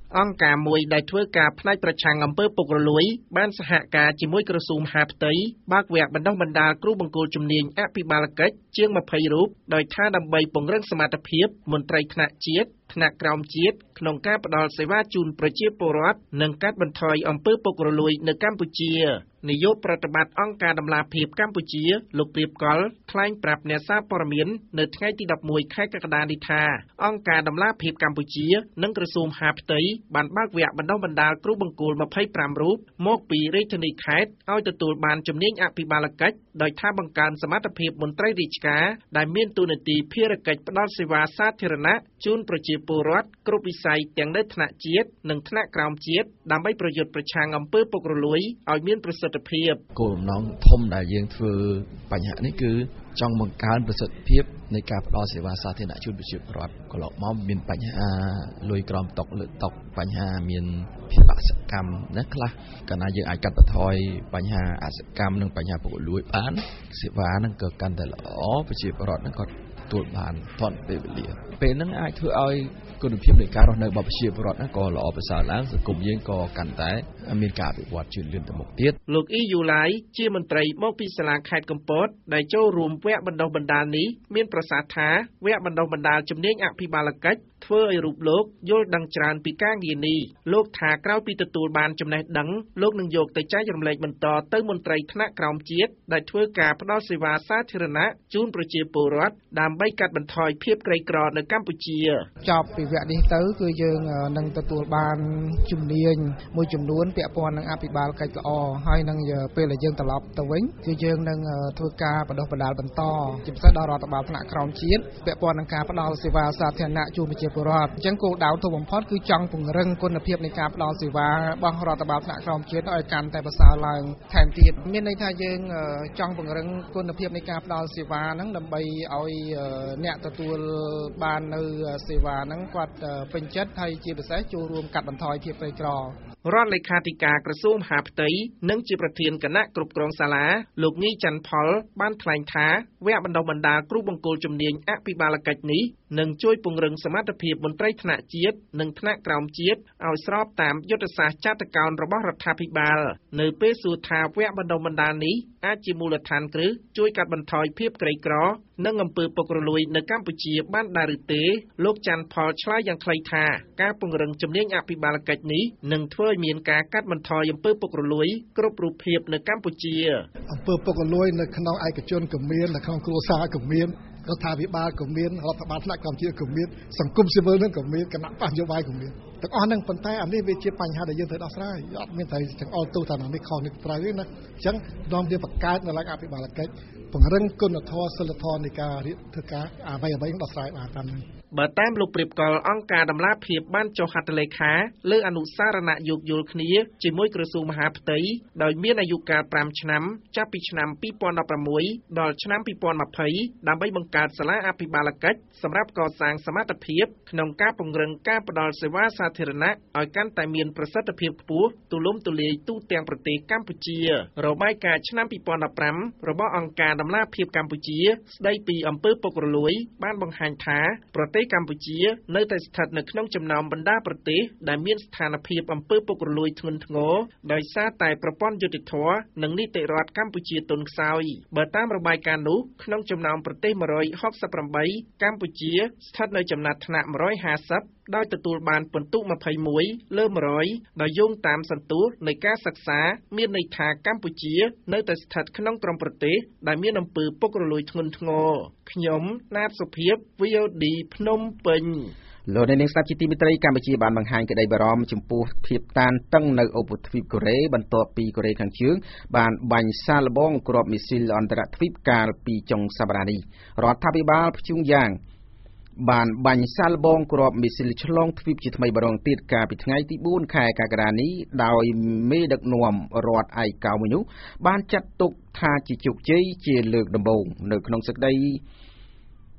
អង្គការមួយដែលធ្វើការផ្នែកប្រឆាំងអំពើពុករលួយបានសហការជាមួយក្រសួងមហាផ្ទៃបើកវគ្គបណ្ដុះបណ្ដាលគ្រូបង្គោលជំនាញអភិបាលកិច្ចជាងម្ភៃរូបដោយថាដើម្បីពង្រឹងសមត្ថភាពមន្ត្រីថ្នាក់ជាតិថ្នាក់ក្រោមជាតិក្នុងការផ្តល់សេវាជូនប្រជាពលរដ្ឋនិងកាត់បន្ថយអំពើពុករលួយនៅកម្ពុជានាយកប្រតិបត្តិអង្គការដំឡាភិបកម្ពុជាលោកព្រាបកលថ្លែងប្រាប់អ្នកសារព័ត៌មាននៅថ្ងៃទីដប់មួយខែកក្កដានេះថាអង្គការដំឡាភិបកម្ពុជានិងក្រសួងមហាផ្ទៃបានបើកវគ្គបណ្ដុះបណ្ដាលគ្រូបង្គោលម្ភៃប្រាំរូបមកពីរាជធានីខេត្តឲ្យទទួលបានជំនាញអភិបាលកិច្ចដោយថាបង្កើនសមត្ថភាពមន្ត្រីរាជការដែលមានតួនាទីភារកិច្ចផ្តល់សេវាសាធារណៈជូនប្រជាពលរដ្ឋគ្រប់វិស័យទាំងនៅថ្នាក់ជាតិនិងថ្នាក់ក្រោមជាតិដើម្បីប្រយុទ្ធប្រឆាំងអំពើពុករលួយឲ្យមានប្រសិទ្ធភាពគោលបំណងធំដែលយើងធ្វើបញ្ហានេះគឺចង់បង្កើនប្រសិទ្ធភាពនៃការផ្តល់សេវាសាធារណៈជូនប្រជាពលរដ្ឋកន្លងមកមានបញ្ហាលុយក្រោមតុលើតុបញ្ហាមានភាពអសកម្មណាខ្លះកាលណាយើងអាចកាត់បន្ថយបញ្ហាអសកម្មនិងបញ្ហាពុករលួយបានសេវាហ្នឹងក៏កាន់តែល្អប្រជាពលរដ្ឋហ្នឹងក៏ទទួលបានទាន់ពេលវេលាពេលហ្នឹងអាចធ្វើឲ្យគុណភាពនៃការរស់នៅរបស់ប្រជាពលរដ្ឋហ្នឹងក៏ល្អប្រសើរឡើងសង្គមយើងក៏កាន់តែមានការអភិវឌ្ឍជឿនលឿនទៅមុខទៀតលោកអ៊ីយូឡៃជាមន្ត្រីមកពីសាលាខេត្តកំពតដែលចូលរួមវគ្គបណ្ដុះបណ្ដាលនេះមានប្រសាសន៍ថាវគ្គបណ្ដុះបណ្ដាលជំនាញអភិបាលកិច្ចធ្វើឲ្យរូបលោកយល់ដឹងច្រើនពីការងារនេះលោកថាក្រោយពីទទួលបានចំណេះដឹងលោកនឹងយកទៅចែករំលែកបន្តទៅមន្ត្រីថ្នាក់ក្រោមជាតិដែលធ្វើការផ្តល់សេវាសាធារណៈជូនប្រជាពលរដ្ឋដើម្បីកាត់បន្ថយភាពក្រីក្រនៅកម្ពុជាចប់ពីវគ្គនេះទៅគឺយើងនឹងទទួលបានជំនាញមួយចំនួនពាក់ព័ន្ធនឹងអភិបាលកិច្ចល្អហើយនឹងពេលដែលយើងត្រឡប់ទៅវិញគឺយើងនឹងធ្វើការបណ្ដុះបណ្ដាលបន្តជាពិសេសដល់រដ្ឋបាលថ្នាក់ក្រោមជាតិពាក់ព័ន្ធនឹងការផ្តល់សេវាសាធារណៈជូនប្រជាពលរដ្ឋអញ្ចឹងគោលដៅធំបំផុតគឺចង់ពង្រឹងគុណភាពនៃការផ្តល់សេវារបស់រដ្ឋបាលថ្នាក់ក្រោមជាតិឲ្យកាន់តែប្រសើរឡើងថែមទៀតមានន័យថាយើងចង់ពង្រឹងគុណភាពនៃការផ្តល់សេវាហ្នឹងដើម្បីឲ្យអ្នកទទួលបាននៅសេវាហ្នឹងគាត់ពេញចិត្តហើយជាពិសេសចូលរួមកាត់បន្ថយភាពក្រីក្ររដ្ឋលេខាធិការក្រសួងមហាផ្ទៃនិងជាប្រធានគណៈគ្រប់គ្រងសាលាលោកងីច័ន្ទផលបានថ្លែងថាវគ្គបណ្ដុះបណ្ដាលគ្រូបង្គោលជំនាញអភិបាលកិច្ចនេះនឹងជួយពង្រឹងសមត្ថភាពមន្ត្រីថ្នាក់ជាតិនិងថ្នាក់ក្រោមជាតិឲ្យស្របតាមយុទ្ធសាស្ត្រចតុកោណរបស់រដ្ឋាភិបាលនៅពេលសួរថាវគ្គបណ្ដុះបណ្ដាលនេះអាចជាមូលដ្ឋានគ្រឹះជួយកាត់បន្ថយភាពក្រីក្រនិងអំពើពុករលួយនៅកម្ពុជាបានដែរឬទេលោកច័ន្ទផលឆ្លើយយ៉ាងខ្លីថាការពង្រឹងជំនាញអភិបាលកិច្ចនេះនឹងធ្វើឲ្យមានការកាត់បន្ថយអំពើពុករលួយគ្រប់រូបភាពនៅកម្ពុជាអំពើពុករលួយនៅក្នុងឯកជនក៏មាននៅក្នុងគ្រួសារក៏មានរដ្ឋាភិបាលក៏មានរដ្ឋបាលថ្នាក់ក្រោមជាតិក៏មានសង្គមស៊ីវិលនឹងក៏មានគណៈបកនយោបាយក៏មានទាំងអស់ហ្នឹងប៉ុន្តែអានេះវាជាបញ្ហាដែលយើងត្រូវដោះស្រាយអត់មានតែចង្អុលទោសថានេះខុសនេះត្រូវទេណាអញ្ចឹងនាំវាបង្កើតនៅឡើងអភិបាលកិច្ចពង្រឹងគុណធម៌សិលធម៌នៃការរៀបធ្វើការអ្វីអ្វីដោះស្រាយបានតាមនេះបើតាមលោកព្រាបកលអង្គការដំឡាភិបបានចុះហត្ថលេខាលើអនុសារណៈយោគយល់គ្នាជាមួយក្រសួងមហាផ្ទៃដោយមានអាយុកាលប្រាំឆ្នាំចាប់ពីឆ្នាំពីរពាន់ដប់ប្រាំមួយដល់ឆ្នាំពីរពាន់ម្ភៃដើម្បីបង្កើតសាលាអភិបាលកិច្ចសម្រាប់កសាងសមត្ថភាពក្នុងការពង្រឹងការផ្តល់សេវាសាធារណៈឲ្យកាន់តែមានប្រសិទ្ធភាពខ្ពស់ទូលំទូលាយទូទាំងប្រទេសកម្ពុជារបាយការណ៍ឆ្នាំពីរពាន់ដប់ប្រាំរបស់អង្គការដំឡាភិបកម្ពុជាស្ដីពីអំពើពុករលួយបានបង្ហាញថាប្រទេសកម្ពុជានៅតែស្ថិតនៅក្នុងចំណោមបណ្ដាប្រទេសដែលមានស្ថានភាពអំពើពុករលួយធ្ងន់ធ្ងរដោយសារតែប្រព័ន្ធយុត្តិធម៌និងនីតិរដ្ឋកម្ពុជាទន់ខ្សោយបើតាមរបាយការណ៍នោះក្នុងចំណោមប្រទេសមួយរយហុកសិបប្រាំបីកម្ពុជាស្ថិតនៅចំណាត់ថ្នាក់មួយរយហាសិបដោយទទួលបានពិន្ទុម្ភៃមួយលើមួយរយដោយយោងតាមសន្ទុះនៃការសិក្សាមានន័យថាកម្ពុជានៅតែស្ថិតក្នុងក្រុមប្រទេសដែលមានអំពើពុករលួយធ្ងន់ធ្ងរខ្ញុំណាតសុភាព វី អូ ឌី ភ្នំពេញលោកនាងស្ដាប់ជាទីមេត្រីកម្ពុជាបានបង្ហាញក្តីបារម្ភចំពោះភាពតានតឹងនៅឧបទ្វីបកូរ៉េបន្ទាប់ពីកូរ៉េខាងជើងបានបាញ់សាកល្បងគ្រាប់មីស៊ីលអន្តរទ្វីបកាលពីចុងសប្តាហ៍នេះរដ្ឋាភិបាលព្យុងយ៉ាងបានបាញ់សាកល្បងគ្រាប់មីស៊ីលឆ្លងទ្វីបជាថ្មីម្ដងទៀតកាលពីថ្ងៃទីបួនខែកក្កដានេះដោយមេដឹកនាំរដ្ឋឯកោមួយនោះបានចាត់ទុកថាជាជោគជ័យជាលើកដំបូងនៅក្នុងសេចក្តី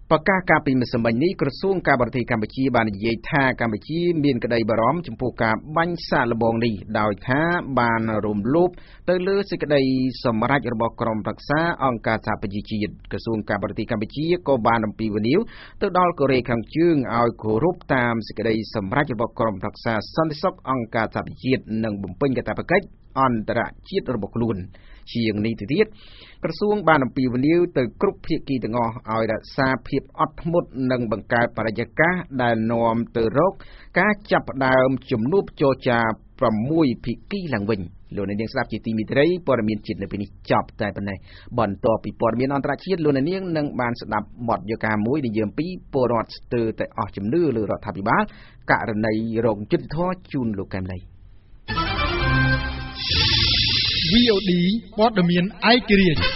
ប្រកាសការពីម្សិលមិញនេះក្រសួងការបរទេសកម្ពុជាបាននិយាយថាកម្ពុជាមានក្តីបារម្ភចំពោះការបាញ់សាកល្បងនេះដោយថាបានរំលោភទៅលើសេចក្តីសម្រេចរបស់ក្រុមប្រឹក្សាអង្គការសហប្រជាជាតិក្រសួងការបរទេសកម្ពុជាក៏បានអំពាវនាវទៅដល់កូរ៉េខាងជើងឲ្យគោរពតាមសេចក្តីសម្រេចរបស់ក្រុមប្រឹក្សាសន្តិសុខអង្គការសហប្រជាជាតិនិងបំពេញកាតព្វកិច្ចអន្តរជាតិរបស់ខ្លួនជាងនេះទៅទៀតក្រសួងបានអំពាវនាវទៅគ្រប់ភាគីទាំងអស់ឲ្យរក្សាភាពអត់ធ្មត់និងបង្កើតបរិយាកាសដែលនាំទៅរកការចាប់ផ្ដើមជំនួបចរចាប្រាំមួយភាគីឡើងវិញលោកអ្នកនាងស្ដាប់ជាទីមេត្រីព័ត៌មានជាតិនៅពេលនេះចប់តែប៉ុណ្ណេះបន្តពីព័ត៌មានអន្តរជាតិលោកអ្នកនាងនឹងបានស្ដាប់បទយកាមួយនិយាយពីពលរដ្ឋស្ទើរតែអស់ជំនឿលើរដ្ឋាភិបាលករណីរោគយុត្តិធម៌ជូនលោកកែមលីវី អូ ឌី ព័ត៌មានឯករាជ្យ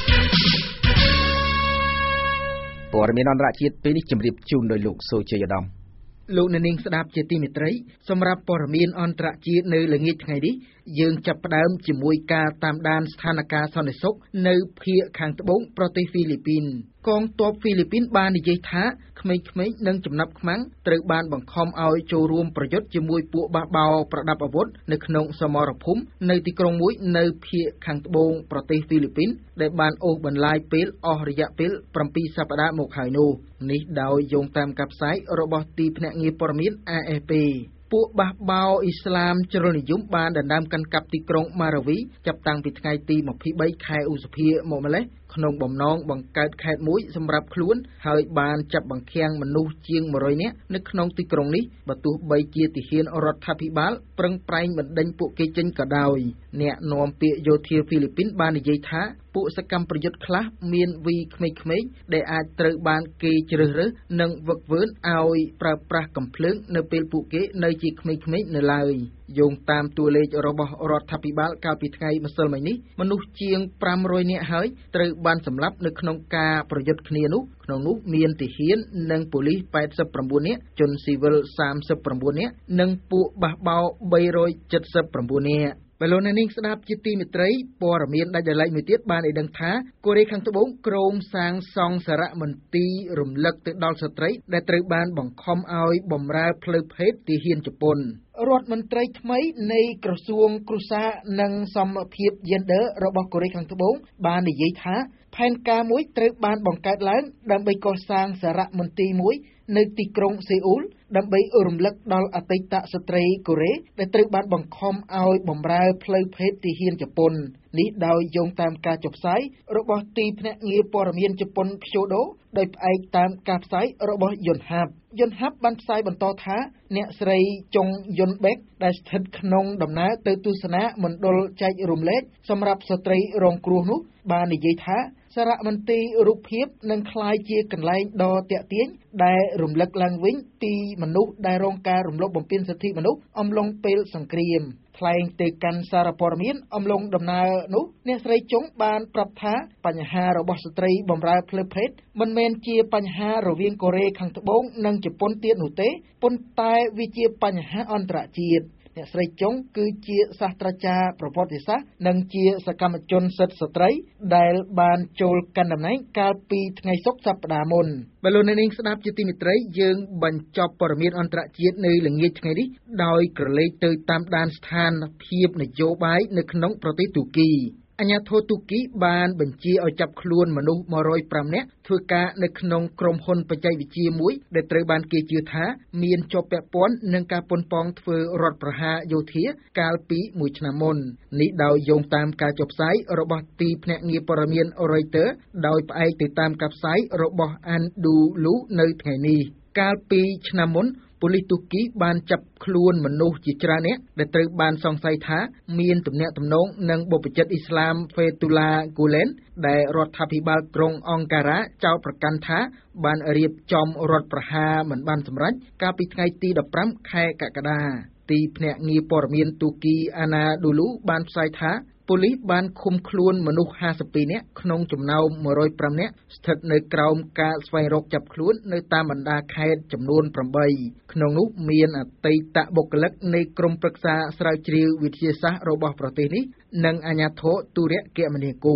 ព័ត៌មានអន្តរជាតិពេលនេះជម្រាបជូនដោយលោកសូជ័យឧត្តមលោកអ្នកនាងស្ដាប់ជាទីមេត្រីសម្រាប់ព័ត៌មានអន្តរជាតិនៅល្ងាចថ្ងៃនេះយើងចាប់ផ្ដើមជាមួយការតាមដានស្ថានភាពសន្តិសុខនៅភាគខាងត្បូងប្រទេសហ្វីលីពីនកងទ័ពហ្វីលីពីនបាននិយាយថាក្មេងៗនិងចំណាប់ខ្មាំងត្រូវបានបង្ខំឲ្យចូលរួមប្រយុទ្ធជាមួយពួកបះបោរប្រដាប់អាវុធនៅក្នុងសមរភូមិនៅទីក្រុងមួយនៅភាគខាងត្បូងប្រទេសហ្វីលីពីនដែលបានអូសបន្លាយពេលអស់រយៈពេលប្រាំពីរសប្តាហ៍មកហើយនោះនេះដោយយោងតាមការផ្សាយរបស់ទីភ្នាក់ងារព័ត៌មាន A F Pពួកបះបោរអ៊ីស្លាមជ្រុលនិយមបានដណ្ដើមកាន់កាប់ទីក្រុងម៉ារាវីចាប់តាំងពីថ្ងៃទីម្ភៃបីខែឧសភាមកម្លេះក្នុងបំណងបង្កើតខេត្តមួយសម្រាប់ខ្លួនហើយបានចាប់បង្ខាំងមនុស្សជាងមួយរយនាក់នៅក្នុងទីក្រុងនេះបើទោះបីជាទាហានរដ្ឋាភិបាលប្រឹងប្រែងបណ្ដេញពួកគេចេញក៏ដោយអ្នកនាំពាក្យយោធាហ្វីលីពីនបាននិយាយថាពួកសកម្មប្រយុទ្ធខ្លះមានវីក្មេងៗដែលអាចត្រូវបានគេជ្រើសរើសនិងវឹកវើឲ្យប្រើប្រាស់កាំភ្លើងនៅពេលពួកគេនៅជាក្មេងៗនៅឡើយយោងតាមតួលេខរបស់រដ្ឋាភិបាលកាលពីថ្ងៃម្សិលមិញនេះមនុស្សជាងប្រាំរយនាក់ហើយត្រូវបានសម្លាប់នៅក្នុងការប្រយុទ្ធគ្នានោះក្នុងនោះមានទាហាននិងប៉ូលីសแปดสิบเก้าនាក់ជនស៊ីវិលสามสิบเก้าនាក់និងពួកបះបោរបីរយเจ็ดสิบเก้าនាក់បលូននាងស្ដាប់ជាទីមេត្រីព័ត៌មានដាច់ដោយឡែកមួយទៀតបានឲ្យដឹងថាកូរ៉េខាងត្បូងគ្រោងសាងសង់សារមន្ទីររំលឹកទៅដល់ស្ត្រីដែលត្រូវបានបង្ខំឲ្យបម្រើផ្លូវភេទទាហានជប៉ុនរដ្ឋមន្ត្រីថ្មីនៃក្រសួងគ្រួសារនិងសមភាព Gender របស់កូរ៉េខាងត្បូងបាននិយាយថាផែនការមួយត្រូវបានបង្កើតឡើងដើម្បីកសាងសារមន្ទីរមួយនៅទីក្រុងសេអ៊ូលដើម្បីរំលឹកដល់អតីតស្ត្រីកូរ៉េដែលត្រូវបានបង្ខំឲ្យបម្រើផ្លូវភេទទាហានជប៉ុននេះដោយយោងតាមការចុះផ្សាយរបស់ទីភ្នាក់ងារព័ត៌មានជប៉ុន Kyodo ដោយផ្អែកតាមការផ្សាយរបស់យុនហាប់យុនហាប់បានផ្សាយបន្តថាអ្នកស្រីចុងយុនបេកដែលស្ថិតក្នុងដំណើរទៅទស្សនាមណ្ឌលចែករំលែកសម្រាប់ស្ត្រីរងគ្រោះនោះបាននិយាយថាសារមន្ទីររូបភាពនឹងក្លាយជាកន្លែងដ៏ទាក់ទាញដែលរំលឹកឡើងវិញពីមនុស្សដែលរងការរំលោភបំពានសិទ្ធិមនុស្សអំឡុងពេលសង្គ្រាមថ្លែងទៅកាន់សារព័ត៌មានអំឡុងដំណើរនោះអ្នកស្រីចុងបានប្រាប់ថាបញ្ហារបស់ស្ត្រីបម្រើផ្លូវភេទមិនមែនជាបញ្ហារវាងកូរ៉េខាងត្បូងនិងជប៉ុនទៀតនោះទេប៉ុន្តែវាជាបញ្ហាអន្តរជាតិអ្នកស្រីចុងគឺជាសាស្ត្រាចារ្យប្រវត្តិសាស្ត្រនិងជាសកម្មជនសិទ្ធិស្ត្រីដែលបានចូលកាន់តំណែងកាលពីថ្ងៃសុក្រសប្តាហ៍មុនបលូននាងស្ដាប់ជាទីមេត្រីយើងបញ្ចប់ព័ត៌មានអន្តរជាតិនៅល្ងាចថ្ងៃនេះដោយក្រឡេកទៅតាមដានស្ថានភាពនយោបាយនៅក្នុងប្រទេសទូគីអាជ្ញាធរទូគីបានបញ្ជាឲ្យចាប់ខ្លួនមនុស្សមួយរយប្រាំនាក់ធ្វើការនៅក្នុងក្រុមហ៊ុនបច្ចេកវិទ្យាមួយដែលត្រូវបានគេជឿថាមានជាប់ពាក់ព័ន្ធនឹងការប៉ុនប៉ងធ្វើរដ្ឋប្រហារយោធាកាលពីមួយឆ្នាំមុននេះដោយយោងតាមការចុះផ្សាយរបស់ទីភ្នាក់ងារព័ត៌មាន Reuters ដោយផ្អែកទៅតាមការផ្សាយរបស់ Anadolu នៅថ្ងៃនេះកាលពីឆ្នាំមុនប៉ូលីសទូគីបានចាប់ខ្លួនមនុស្សជាច្រើននាក់ដែលត្រូវបានសង្ស័យថាមានទំនាក់ទំនងនឹងបុព្វជិតអ៊ីស្លាម Fethullah Gulen ដែលរដ្ឋាភិបាលក្រុងអង្ការ៉ាចោទប្រកាន់ថាបានរៀបចំរដ្ឋប្រហារមិនបានសម្រេចកាលពីថ្ងៃទីដប់ប្រាំខែកក្កដាទីភ្នាក់ងារព័ត៌មានទូគី Anadolu បានផ្សាយថាប៉ូលីសបានឃុំខ្លួនមនុស្សห้าสิบពីរនាក់ក្នុងចំណោមមួយរយប្រាំនាក់ស្ថិតនៅក្រោមការស្វែងរកចាប់ខ្លួននៅតាមបណ្ដាខេត្តចំនួនប្រាំបីក្នុងនោះមានអតីតបុគ្គលិកនៃក្រុមប្រឹក្សាស្រាវជ្រាវវិទ្យាសាស្ត្ររបស់ប្រទេសនេះនិងអាជ្ញាធរទុរគមនាគមន៍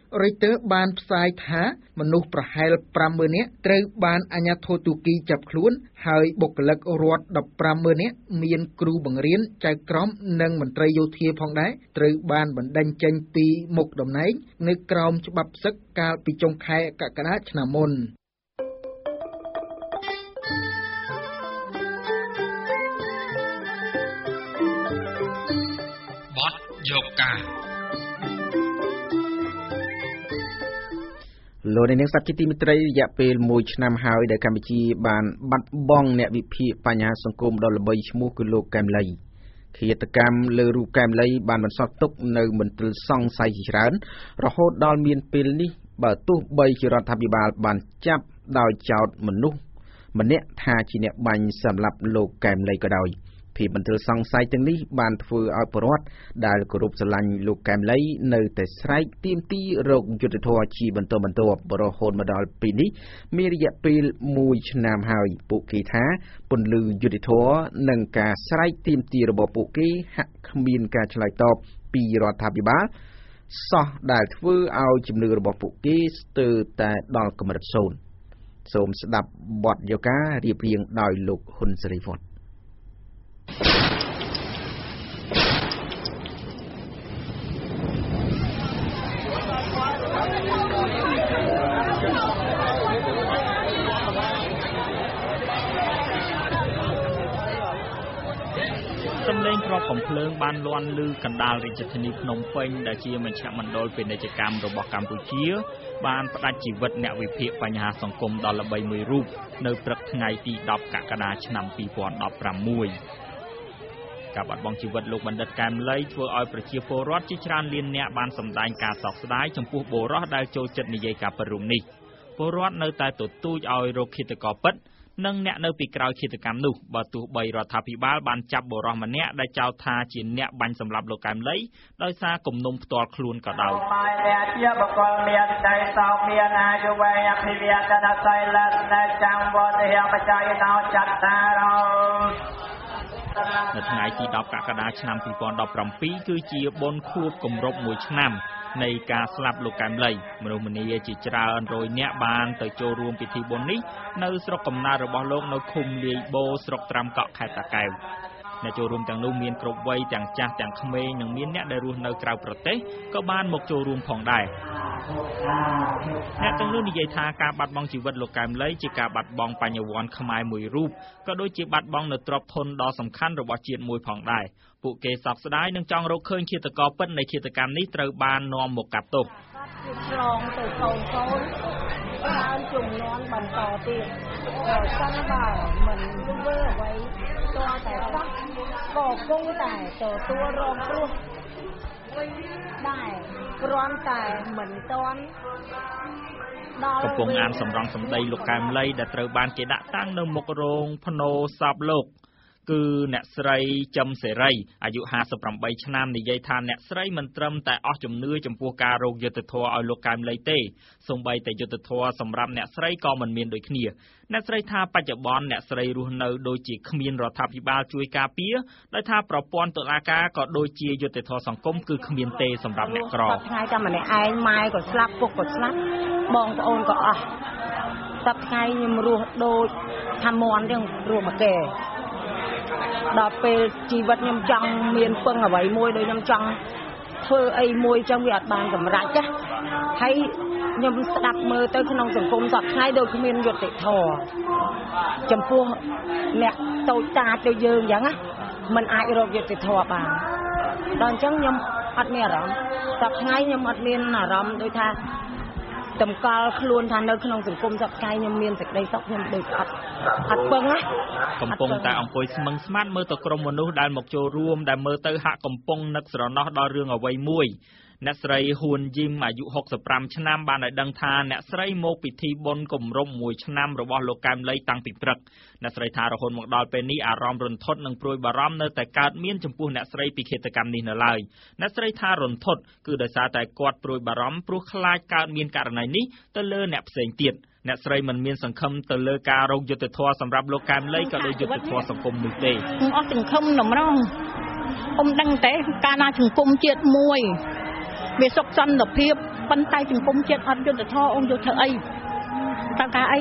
Reuters បានផ្សាយថាមនុស្សប្រហែល fiveម៉ឺន នាក់ត្រូវបានអាជ្ញាធរទូគីចាប់ខ្លួនហើយបុគ្គលិករដ្ឋ fifteenម៉ឺន នាក់មានគ្រូបង្រៀនចៅក្រមនិងមន្ត្រីយោធាផងដែរត្រូវបានបណ្តេញចេញពីមុខតំណែងនៅក្រោមច្បាប់សឹកកាលពីចុងខែកក្កដាឆ្នាំមុនបទយកការលោកនាងសត្វជាទីមេត្រីរយៈពេលមួយឆ្នាំហើយដែលកម្ពុជាបានបាត់បង់អ្នកវិភាគបញ្ហាសង្គមដ៏ល្បីឈ្មោះគឺលោកកែមលីឃាតកម្មលើរូបកែមលីបានបន្សល់ទុកនៅមន្ទិលសង្ស័យជាច្រើនរហូតដល់មានពេលនេះបើទោះបីជារដ្ឋាភិបាលបានចាប់ដោយចោទមនុស្សម្នាក់ថាជាអ្នកបាញ់សម្លាប់លោកកែមលីក៏ដោយភាពមន្ទិលសង្ស័យទាំងនេះបានធ្វើឲ្យប្រជាពលរដ្ឋដែលគោរពស្រឡាញ់លោកកែមលីនៅតែស្រែកទាមទាររកយុត្តិធម៌ជាបន្តបន្ទាប់រហូតមកដល់ពេលនេះមានរយៈពេលមួយឆ្នាំហើយពួកគេថាពន្លឺយុត្តិធម៌និងការស្រែកទាមទាររបស់ពួកគេហាក់គ្មានការឆ្លើយតបពីរដ្ឋាភិបាលសោះដែលធ្វើឲ្យជំនឿរបស់ពួកគេស្ទើរតែដល់កម្រិតសូន្យសូមស្ដាប់បទយកការរៀបរៀងដោយលោកហ៊ុនសេរីវត្តសំឡេងគ្រាប់កំភ្លើងបានលាន់ឮកណ្ដាលរាជធានីភ្នំពេញដែលជាមជ្ឈមណ្ឌលពាណិជ្ជកម្មរបស់កម្ពុជាបានផ្ដាច់ជីវិតអ្នកវិភាគបញ្ហាសង្គមដ៏ល្បីមួយរូបនៅព្រឹកថ្ងៃទីtenកក្កដាឆ្នាំtwo thousand sixteenការបាត់បង់ជីវិតលោកបណ្ឌិតកែមលីធ្វើឲ្យប្រជាពលរដ្ឋជាច្រើនលានអ្នកបានសម្ដែងការសោកស្ដាយចំពោះបុរសដែលចូលចិត្តនិយាយការពិតរូបនេះពលរដ្ឋនៅតែទទូចឲ្យរកឃាតករពិតនិងអ្នកនៅពីក្រោយឃាតកម្មនោះបើទោះបីរដ្ឋាភិបាលបានចាប់បុរសម្នាក់ដែលចោទថាជាអ្នកបាញ់សម្លាប់លោកកែមលីដោយសារគំនុំផ្ទាល់ខ្លួនក៏ដោយជាបុគ្គលមានใจសោកមានអាយុវ័យអភិវឌ្ឍដល់សៃលិតដែលចាំវត្តហេបច្ច័យណោចត្តារោនៅថ្ងៃទីtenកក្កដាឆ្នាំtwo thousand seventeenគឺជាបុណ្យខួបគម្រប់មួយឆ្នាំនៃការស្លាប់លោកកែមលីមនុស្សម្នាជាច្រើនរយនាក់បានទៅចូលរួមពិធីបុណ្យនេះនៅស្រុកកំណើតរបស់លោកនៅឃុំលាយបូស្រុកត្រាំកក់ខេត្តតាកែវអ្នកចូលរួមទាំងនោះមានគ្រប់វ័យទាំងចាស់ទាំងក្មេងនិងមានអ្នកដែលរស់នៅក្រៅប្រទេសក៏បានមកចូលរួមផងដែរអ្នកទាំងនោះនិយាយថាការបាត់បង់ជីវិតលោកកែមលីជាការបាត់បង់បញ្ញវន្តខ្មែរមួយរូបក៏ដូចជាបាត់បង់នូវទ្រព្យធនដ៏សំខាន់របស់ជាតិមួយផងដែរពួកគេសោកស្ដាយនិងចង់រកឃើញឃាតករពិតនៃឃាតកម្មនេះត្រូវបាននាំមកកាត់ទោសឆ្លងទៅកូនកូនបានជំនាន់បន្តទៀតបើសិនបើមិនធ្វើអ្វីតើតែសោះក៏គង់តែទទួលរងគ្រោះដែរគ្រាន់តែមិនទាន់កំពុងអានសម្រងសម្ដីលោកកែមលីដែលត្រូវបានគេដាក់តាំងនៅមុខរោងភ្នូសពលោកគឺអ្នកស្រីចឹមសេរីអាយុfifty-eightឆ្នាំនិយាយថាអ្នកស្រីមិនត្រឹមតែអស់ជំនឿចំពោះការរកយុត្តិធម៌ឲ្យលោកកែមលីទេសូម្បីតែយុត្តិធម៌សម្រាប់អ្នកស្រីក៏មិនមានដូចគ្នាអ្នកស្រីថាបច្ចុប្បន្នអ្នកស្រីរស់នៅដូចជាគ្មានរដ្ឋាភិបាលជួយការពារដោយថាប្រព័ន្ធតុលាការក៏ដូចជាយុត្តិធម៌សង្គមគឺគ្មានទេសម្រាប់អ្នកក្រថ្ងៃតែម្នាក់ឯងម៉ែក៏ស្លាប់ពុកក៏ស្លាប់បងប្អូនក៏អស់សប្តាហ៍ខ្ញុំរស់ដូចថាមន់ចឹងរស់មកគេដល់ពេលជីវិតខ្ញុំចង់មានពឹងអ្វីមួយដូចខ្ញុំចង់ធ្វើអីមួយចឹងវាអត់បានសម្រេចណាហើយខ្ញុំស្ដាប់មើលទៅក្នុងសង្គមសពថ្ងៃដូចគ្មានយុត្តិធម៌ចំពោះអ្នកតូចតាចទៅយើងចឹងណាมันអាចរកយុត្តិធម៌បានដល់អញ្ចឹងខ្ញុំអត់មានអារម្មណ៍សពថ្ងៃខ្ញុំអត់មានអារម្មណ៍ដូចថាតម្កល់ខ្លួនថានៅក្នុងសង្គមសពថ្ងៃខ្ញុំមានសេចក្តីសុខខ្ញុំដូចអត់អត់ពឹងណាកំពុងតែអង្គុយស្មឹងស្មាតមើលទៅក្រុមមនុស្សដែលមកចូលរួមដែលមើលទៅហាក់កំពុងនឹកស្រណោះដល់រឿងអ្វីមួយអ្នកស្រីហ៊ួនយីមអាយុsixty-fiveឆ្នាំបានឲ្យដឹងថាអ្នកស្រីមកពិធីបុណ្យគម្រប់មួយឆ្នាំរបស់លោកកែមលីតាំងពីព្រឹកអ្នកស្រីថារហូតមកដល់ពេលនេះអារម្មណ៍រន្ធត់និងព្រួយបារម្ភនៅតែកើតមានចំពោះអ្នកស្រីពីឃាតកម្មនេះនៅឡើយអ្នកស្រីថារន្ធត់គឺដោយសារតែគាត់ព្រួយបារម្ភព្រោះខ្លាចកើតមានករណីនេះទៅលើអ្នកផ្សេងទៀតអ្នកស្រីមិនមានសង្ឃឹមទៅលើការរកយុត្តិធម៌សម្រាប់លោកកែមលីក៏ដូចយុត្តិធម៌សង្គមនោះទេខ្ញុំអត់សង្ឃឹមម្ដងខ្ញុំដឹងតែកាលណាសង្គមជាតិមួយវាសុខសន្តិភាពប៉ុន្តែសង្គមជាតិអត់យុត្តិធម៌អង្គយកធ្វើអីតើការអី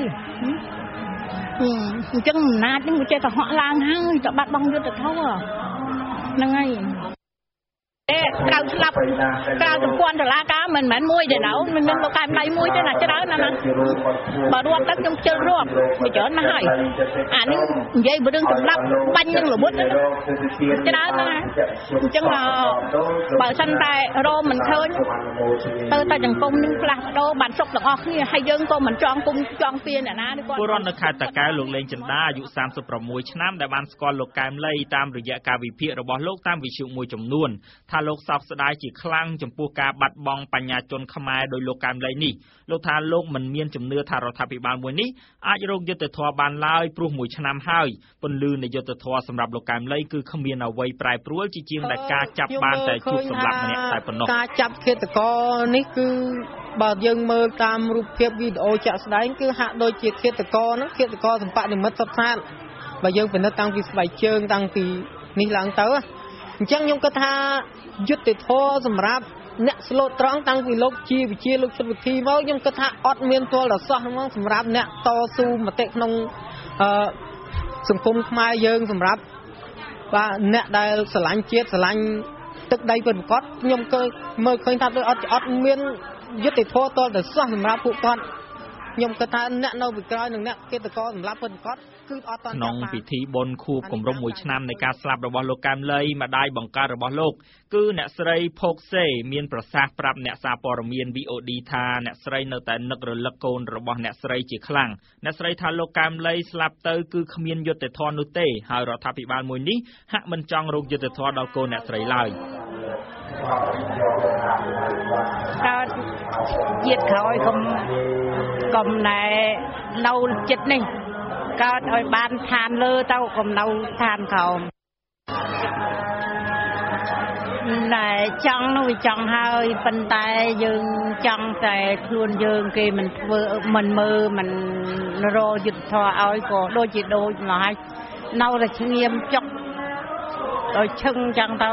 អញ្ចឹងអំណាចនឹងវាចេះតែហក់ឡើងហើយទៅបាត់បង់យុត្តិធម៌ហ្នឹងហើយតែក្រៅស្លាប់ក្រៅទំព័រតុលាការមិនមែនមួយទេដល់មិនមានលោកកែម្លៃមួយទេណាច្រើនណាស់បើរាប់ទៅខ្ញុំជិលរាប់វាច្រើនណាស់ហើយអានេះនិយាយពីរឿងសម្លាប់បាញ់នឹងរវត្តច្រើនណាស់អញ្ចឹងបើសិនតែរមមិនឃើញទៅតែចង្គមនឹងផ្លាស់ប្ដូរបានសុខទាំងអស់គ្នាហើយយើងក៏មិនចង់គុំចង់ពៀនអ្នកណានេះគាត់ពលរដ្ឋនៅខេត្តតាកែវលោកលេងចិន្តាអាយុសាមសិបប្រាំមួយឆ្នាំដែលបានស្គាល់លោកកែមលីតាមរយៈការវិភាគរបស់លោកតាមវិទ្យុមួយចំនួនថាលោកសោកស្ដាយជាខ្លាំងចំពោះការបាត់បង់បញ្ញាជនខ្មែរដោយលោកកែមលីនេះលោកថាលោកមិនមានជំនឿថារដ្ឋាភិបាលមួយនេះអាចរកយុត្តិធម៌បានឡើយព្រោះមួយឆ្នាំហើយពន្លឺនៃយុត្តិធម៌សម្រាប់លោកកែមលីគឺគ្មានអ្វីប្រែប្រួលជាជាងតែការចាប់បានតែជួបសម្លាប់ម្នាក់តែប៉ុណ្ណោះការចាប់ឃាតករនេះគឺបើយើងមើលតាមរូបភាពវីដេអូចាក់ស្ដែងគឺហាក់ដូចជាឃាតករហ្នឹងឃាតករសម្បត្តិនិមិត្តសុទ្ធសាធបើយើងពិនិត្យតាំងពីស្បែកជើងតាំងពីនេះឡើងទៅអញ្ចឹងខ្ញុំគិតថាយុត្តិធម៌សម្រាប់អ្នកស្លូតត្រង់តាំងពីលោកជាវិជាលោកសុទ្ធវិធីមកខ្ញុំគិតថាអត់មានទាល់ដល់សោះហ្នឹងសម្រាប់អ្នកតស៊ូមតិក្នុងអឺសង្គមខ្មែរយើងសម្រាប់បាទអ្នកដែលស្រឡាញ់ជាតិស្រឡាញ់ទឹកដីពិតប្រាកដខ្ញុំក៏មើលឃើញថាដូចអត់អត់មានយុត្តិធម៌ទាល់តែសោះសម្រាប់ពួកគាត់ខ្ញុំគិតថាអ្នកនៅពីក្រោយនិងអ្នកឃាតករសម្រាប់ពិតប្រាកដគឺអត់តាន់ក្នុងពិធីបុណ្យខួបគម្រប់មួយឆ្នាំនៃការស្លាប់របស់លោកកែមលីម្ដាយបង្កើតរបស់លោកគឺអ្នកស្រីផូកសេមានប្រសាសន៍ប្រាប់អ្នកសារព័ត៌មាន វី អូ ឌី ថាអ្នកស្រីនៅតែនឹករលឹកកូនរបស់អ្នកស្រីជាខ្លាំងអ្នកស្រីថាលោកកែមលីស្លាប់ទៅគឺគ្មានយុត្តិធម៌នោះទេហើយរដ្ឋាភិបាលមួយនេះហាក់មិនចង់រកយុត្តិធម៌ដល់កូនអ្នកស្រីឡើយកើតជាតិក្រោយកុំកុំណែនៅចិត្តនេះកើតឲ្យបានឋានលើទៅកុំនៅឋានក្រោមតែចង់នោះវាចង់ហើយប៉ុន្តែយើងចង់តែខ្លួនយើងគេមិនធ្វើមិនមើលមិនរកយុទ្ធធម៌ឲ្យក៏ដូចជាដូចមកហើយនៅតែស្ងៀមចុកដោយឈឹងចឹងទៅ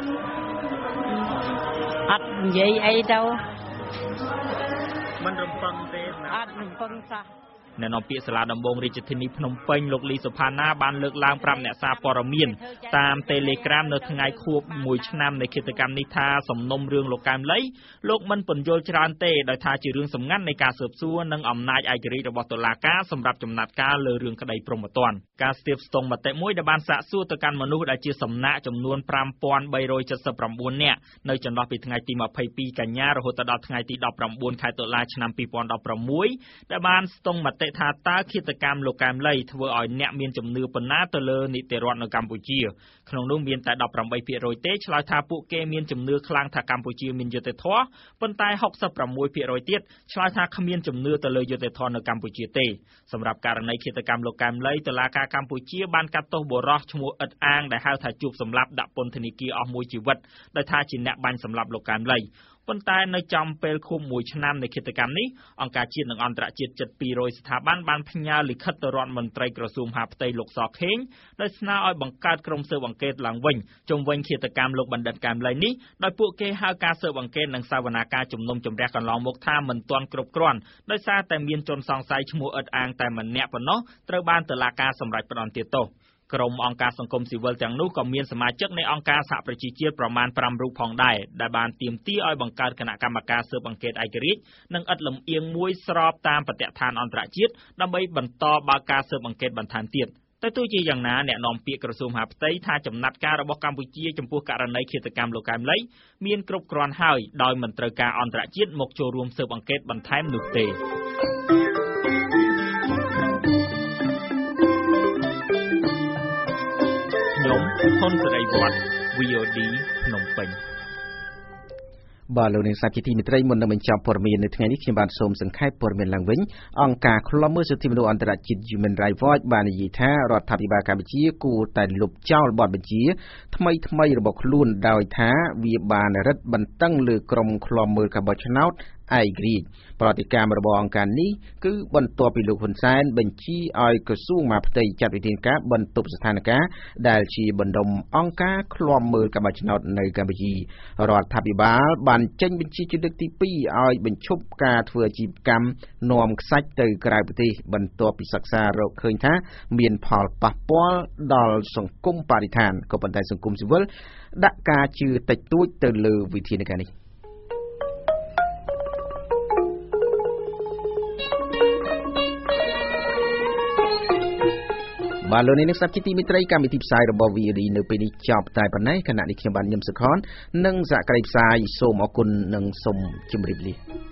អត់និយាយអីទៅមិនរំពឹងទេអត់រំពឹងសោះអ្នកនាំពាក្យសាលាដំបងរាជធានីភ្នំពេញលោកលីសុផាណាបានលើកឡើងប្រាប់អ្នកសារព័ត៌មានតាម Telegram នៅថ្ងៃខួបមួយឆ្នាំនៃឃាតកម្មនេះថាសំណុំរឿងលោកកែមលីលោកមិនពន្យល់ច្រើនទេដោយថាជារឿងសម្ងាត់នៃការស៊ើបសួរនិងអំណាចឯករាជ្យរបស់តុលាការសម្រាប់ចំណាត់ការលើរឿងក្តីព្រហ្មទណ្ឌការស្ទាបស្ទង់មតិមួយដែលបានសាកសួរទៅកាន់មនុស្សដែលជាសំណាក់ចំនួនfive thousand three hundred seventy-nineនាក់នៅចន្លោះពីថ្ងៃទីtwenty-twoកញ្ញារហូតដល់ថ្ងៃទីnineteenខែតុលាឆ្នាំtwenty sixteenដែលបានស្ទង់មតិថាតើឃាតកម្មលោកកែមលីធ្វើឲ្យអ្នកមានជំនឿប៉ុណ្ណាទៅលើនីតិរដ្ឋនៅកម្ពុជាក្នុងនោះមានតែeighteen percentទេឆ្លើយថាពួកគេមានជំនឿខ្លាំងថាកម្ពុជាមានយុត្តិធម៌ប៉ុន្តែsixty-six percentទៀតឆ្លើយថាគ្មានជំនឿទៅលើយុត្តិធម៌នៅកម្ពុជាទេសម្រាប់ករណីឃាតកម្មលោកកែមលីតុលាការកម្ពុជាបានកាត់ទោសបុរសឈ្មោះអ៊ិតអាងដែលហៅថាជួបសម្លាប់ដាក់ពន្ធនាគារអស់មួយជីវិតដោយថាជាអ្នកបាញ់សម្លាប់លោកកែមលីប៉ុន្តែនៅចំពេលខួបមួយឆ្នាំនៃឃាតកម្មនេះអង្គការជាតិនិងអន្តរជាតិជិតtwo hundredស្ថាប័នបានផ្ញើលិខិតទៅរដ្ឋមន្ត្រីក្រសួងមហាផ្ទៃលោកសខេងដោយស្នើឲ្យបង្កើតក្រុមស៊ើបអង្កេតឡើងវិញជុំវិញឃាតកម្មលោកបណ្ឌិតកែមលីនេះដោយពួកគេហៅការស៊ើបអង្កេតនិងសវនាការជំនុំជម្រះកន្លងមកថាមិនទាន់គ្រប់គ្រាន់ដោយសារតែមានជនសង្ស័យឈ្មោះអ៊ិតអាងតែម្នាក់ប៉ុណ្ណោះត្រូវបានតុលាការសម្រេចផ្តន្ទាទោសក្រុមអង្គការសង្គមស៊ីវិលទាំងនោះក៏មានសមាជិកនៃអង្គការសហប្រជាជាតិប្រមាណfiveរូបផងដែរដែលបានទាមទារឲ្យបង្កើតគណៈកម្មការស៊ើបអង្កេតឯករាជ្យនិងឥតលំអៀងមួយស្របតាមបទដ្ឋានអន្តរជាតិដើម្បីបន្តបើកការស៊ើបអង្កេតបន្ថែមទៀតតែទោះជាយ៉ាងណាអ្នកនាំពាក្យក្រសួងមហាផ្ទៃថាចំណាត់ការរបស់កម្ពុជាចំពោះករណីឃាតកម្មលោកកែមលីមានគ្រប់គ្រាន់ហើយដោយមិនត្រូវការអន្តរជាតិមកចូលរួមស៊ើបអង្កេតបន្ថែមនោះទេខ្ញុំហ៊ុនសេរីវត្ត វី អូ ឌី ភ្នំពេញបាទលោកនាងសាជាទីមេត្រីមុននឹងបញ្ចប់ព័ត៌មាននៅថ្ងៃនេះខ្ញុំបាទសូមសង្ខេបព័ត៌មានឡើងវិញអង្គការឃ្លាំមើលសិទ្ធិមនុស្សអន្តរជាតិ Human Rights Watch បាននិយាយថារដ្ឋាភិបាលកម្ពុជាគួរតែលុបចោលបទបញ្ជាថ្មីថ្មីរបស់ខ្លួនដោយថាវាបានរឹតបន្តឹងលើក្រុមឃ្លាំមើលការបោះឆ្នោតឯករាជ្យប្រតិកម្មរបស់អង្គការនេះគឺបន្ទាប់ពីលោកហ៊ុនសែនបញ្ជាឲ្យក្រសួងមហាផ្ទៃចាត់វិធានការបន្ទប់ស្ថានភាពដែលជាបណ្ដុំអង្គការឃ្លាំមើលការបោះឆ្នោតនៅកម្ពុជារដ្ឋាភិបាលបានចេញបញ្ជាជាលើកទីពីរឲ្យបញ្ឈប់ការធ្វើអាជីវកម្មនាំខ្សាច់ទៅក្រៅប្រទេសបន្ទាប់ពីសិក្សារកឃើញថាមានផលប៉ះពាល់ដល់សង្គមបរិស្ថានក៏ប៉ុន្តែសង្គមស៊ីវិលដាក់ការជឿតិចតួចទៅលើវិធានការនេះបាទលោកនាងស្ដាប់ជាទីមេត្រីកម្មវិធីផ្សាយរបស់ វី អូ ឌី នៅពេលនេះចប់តែប៉ុណ្ណេះខណៈនេះខ្ញុំបានញឹមសុខននិងសហការីផ្សាយសូមអរគុណនិងសូមជម្រាបលា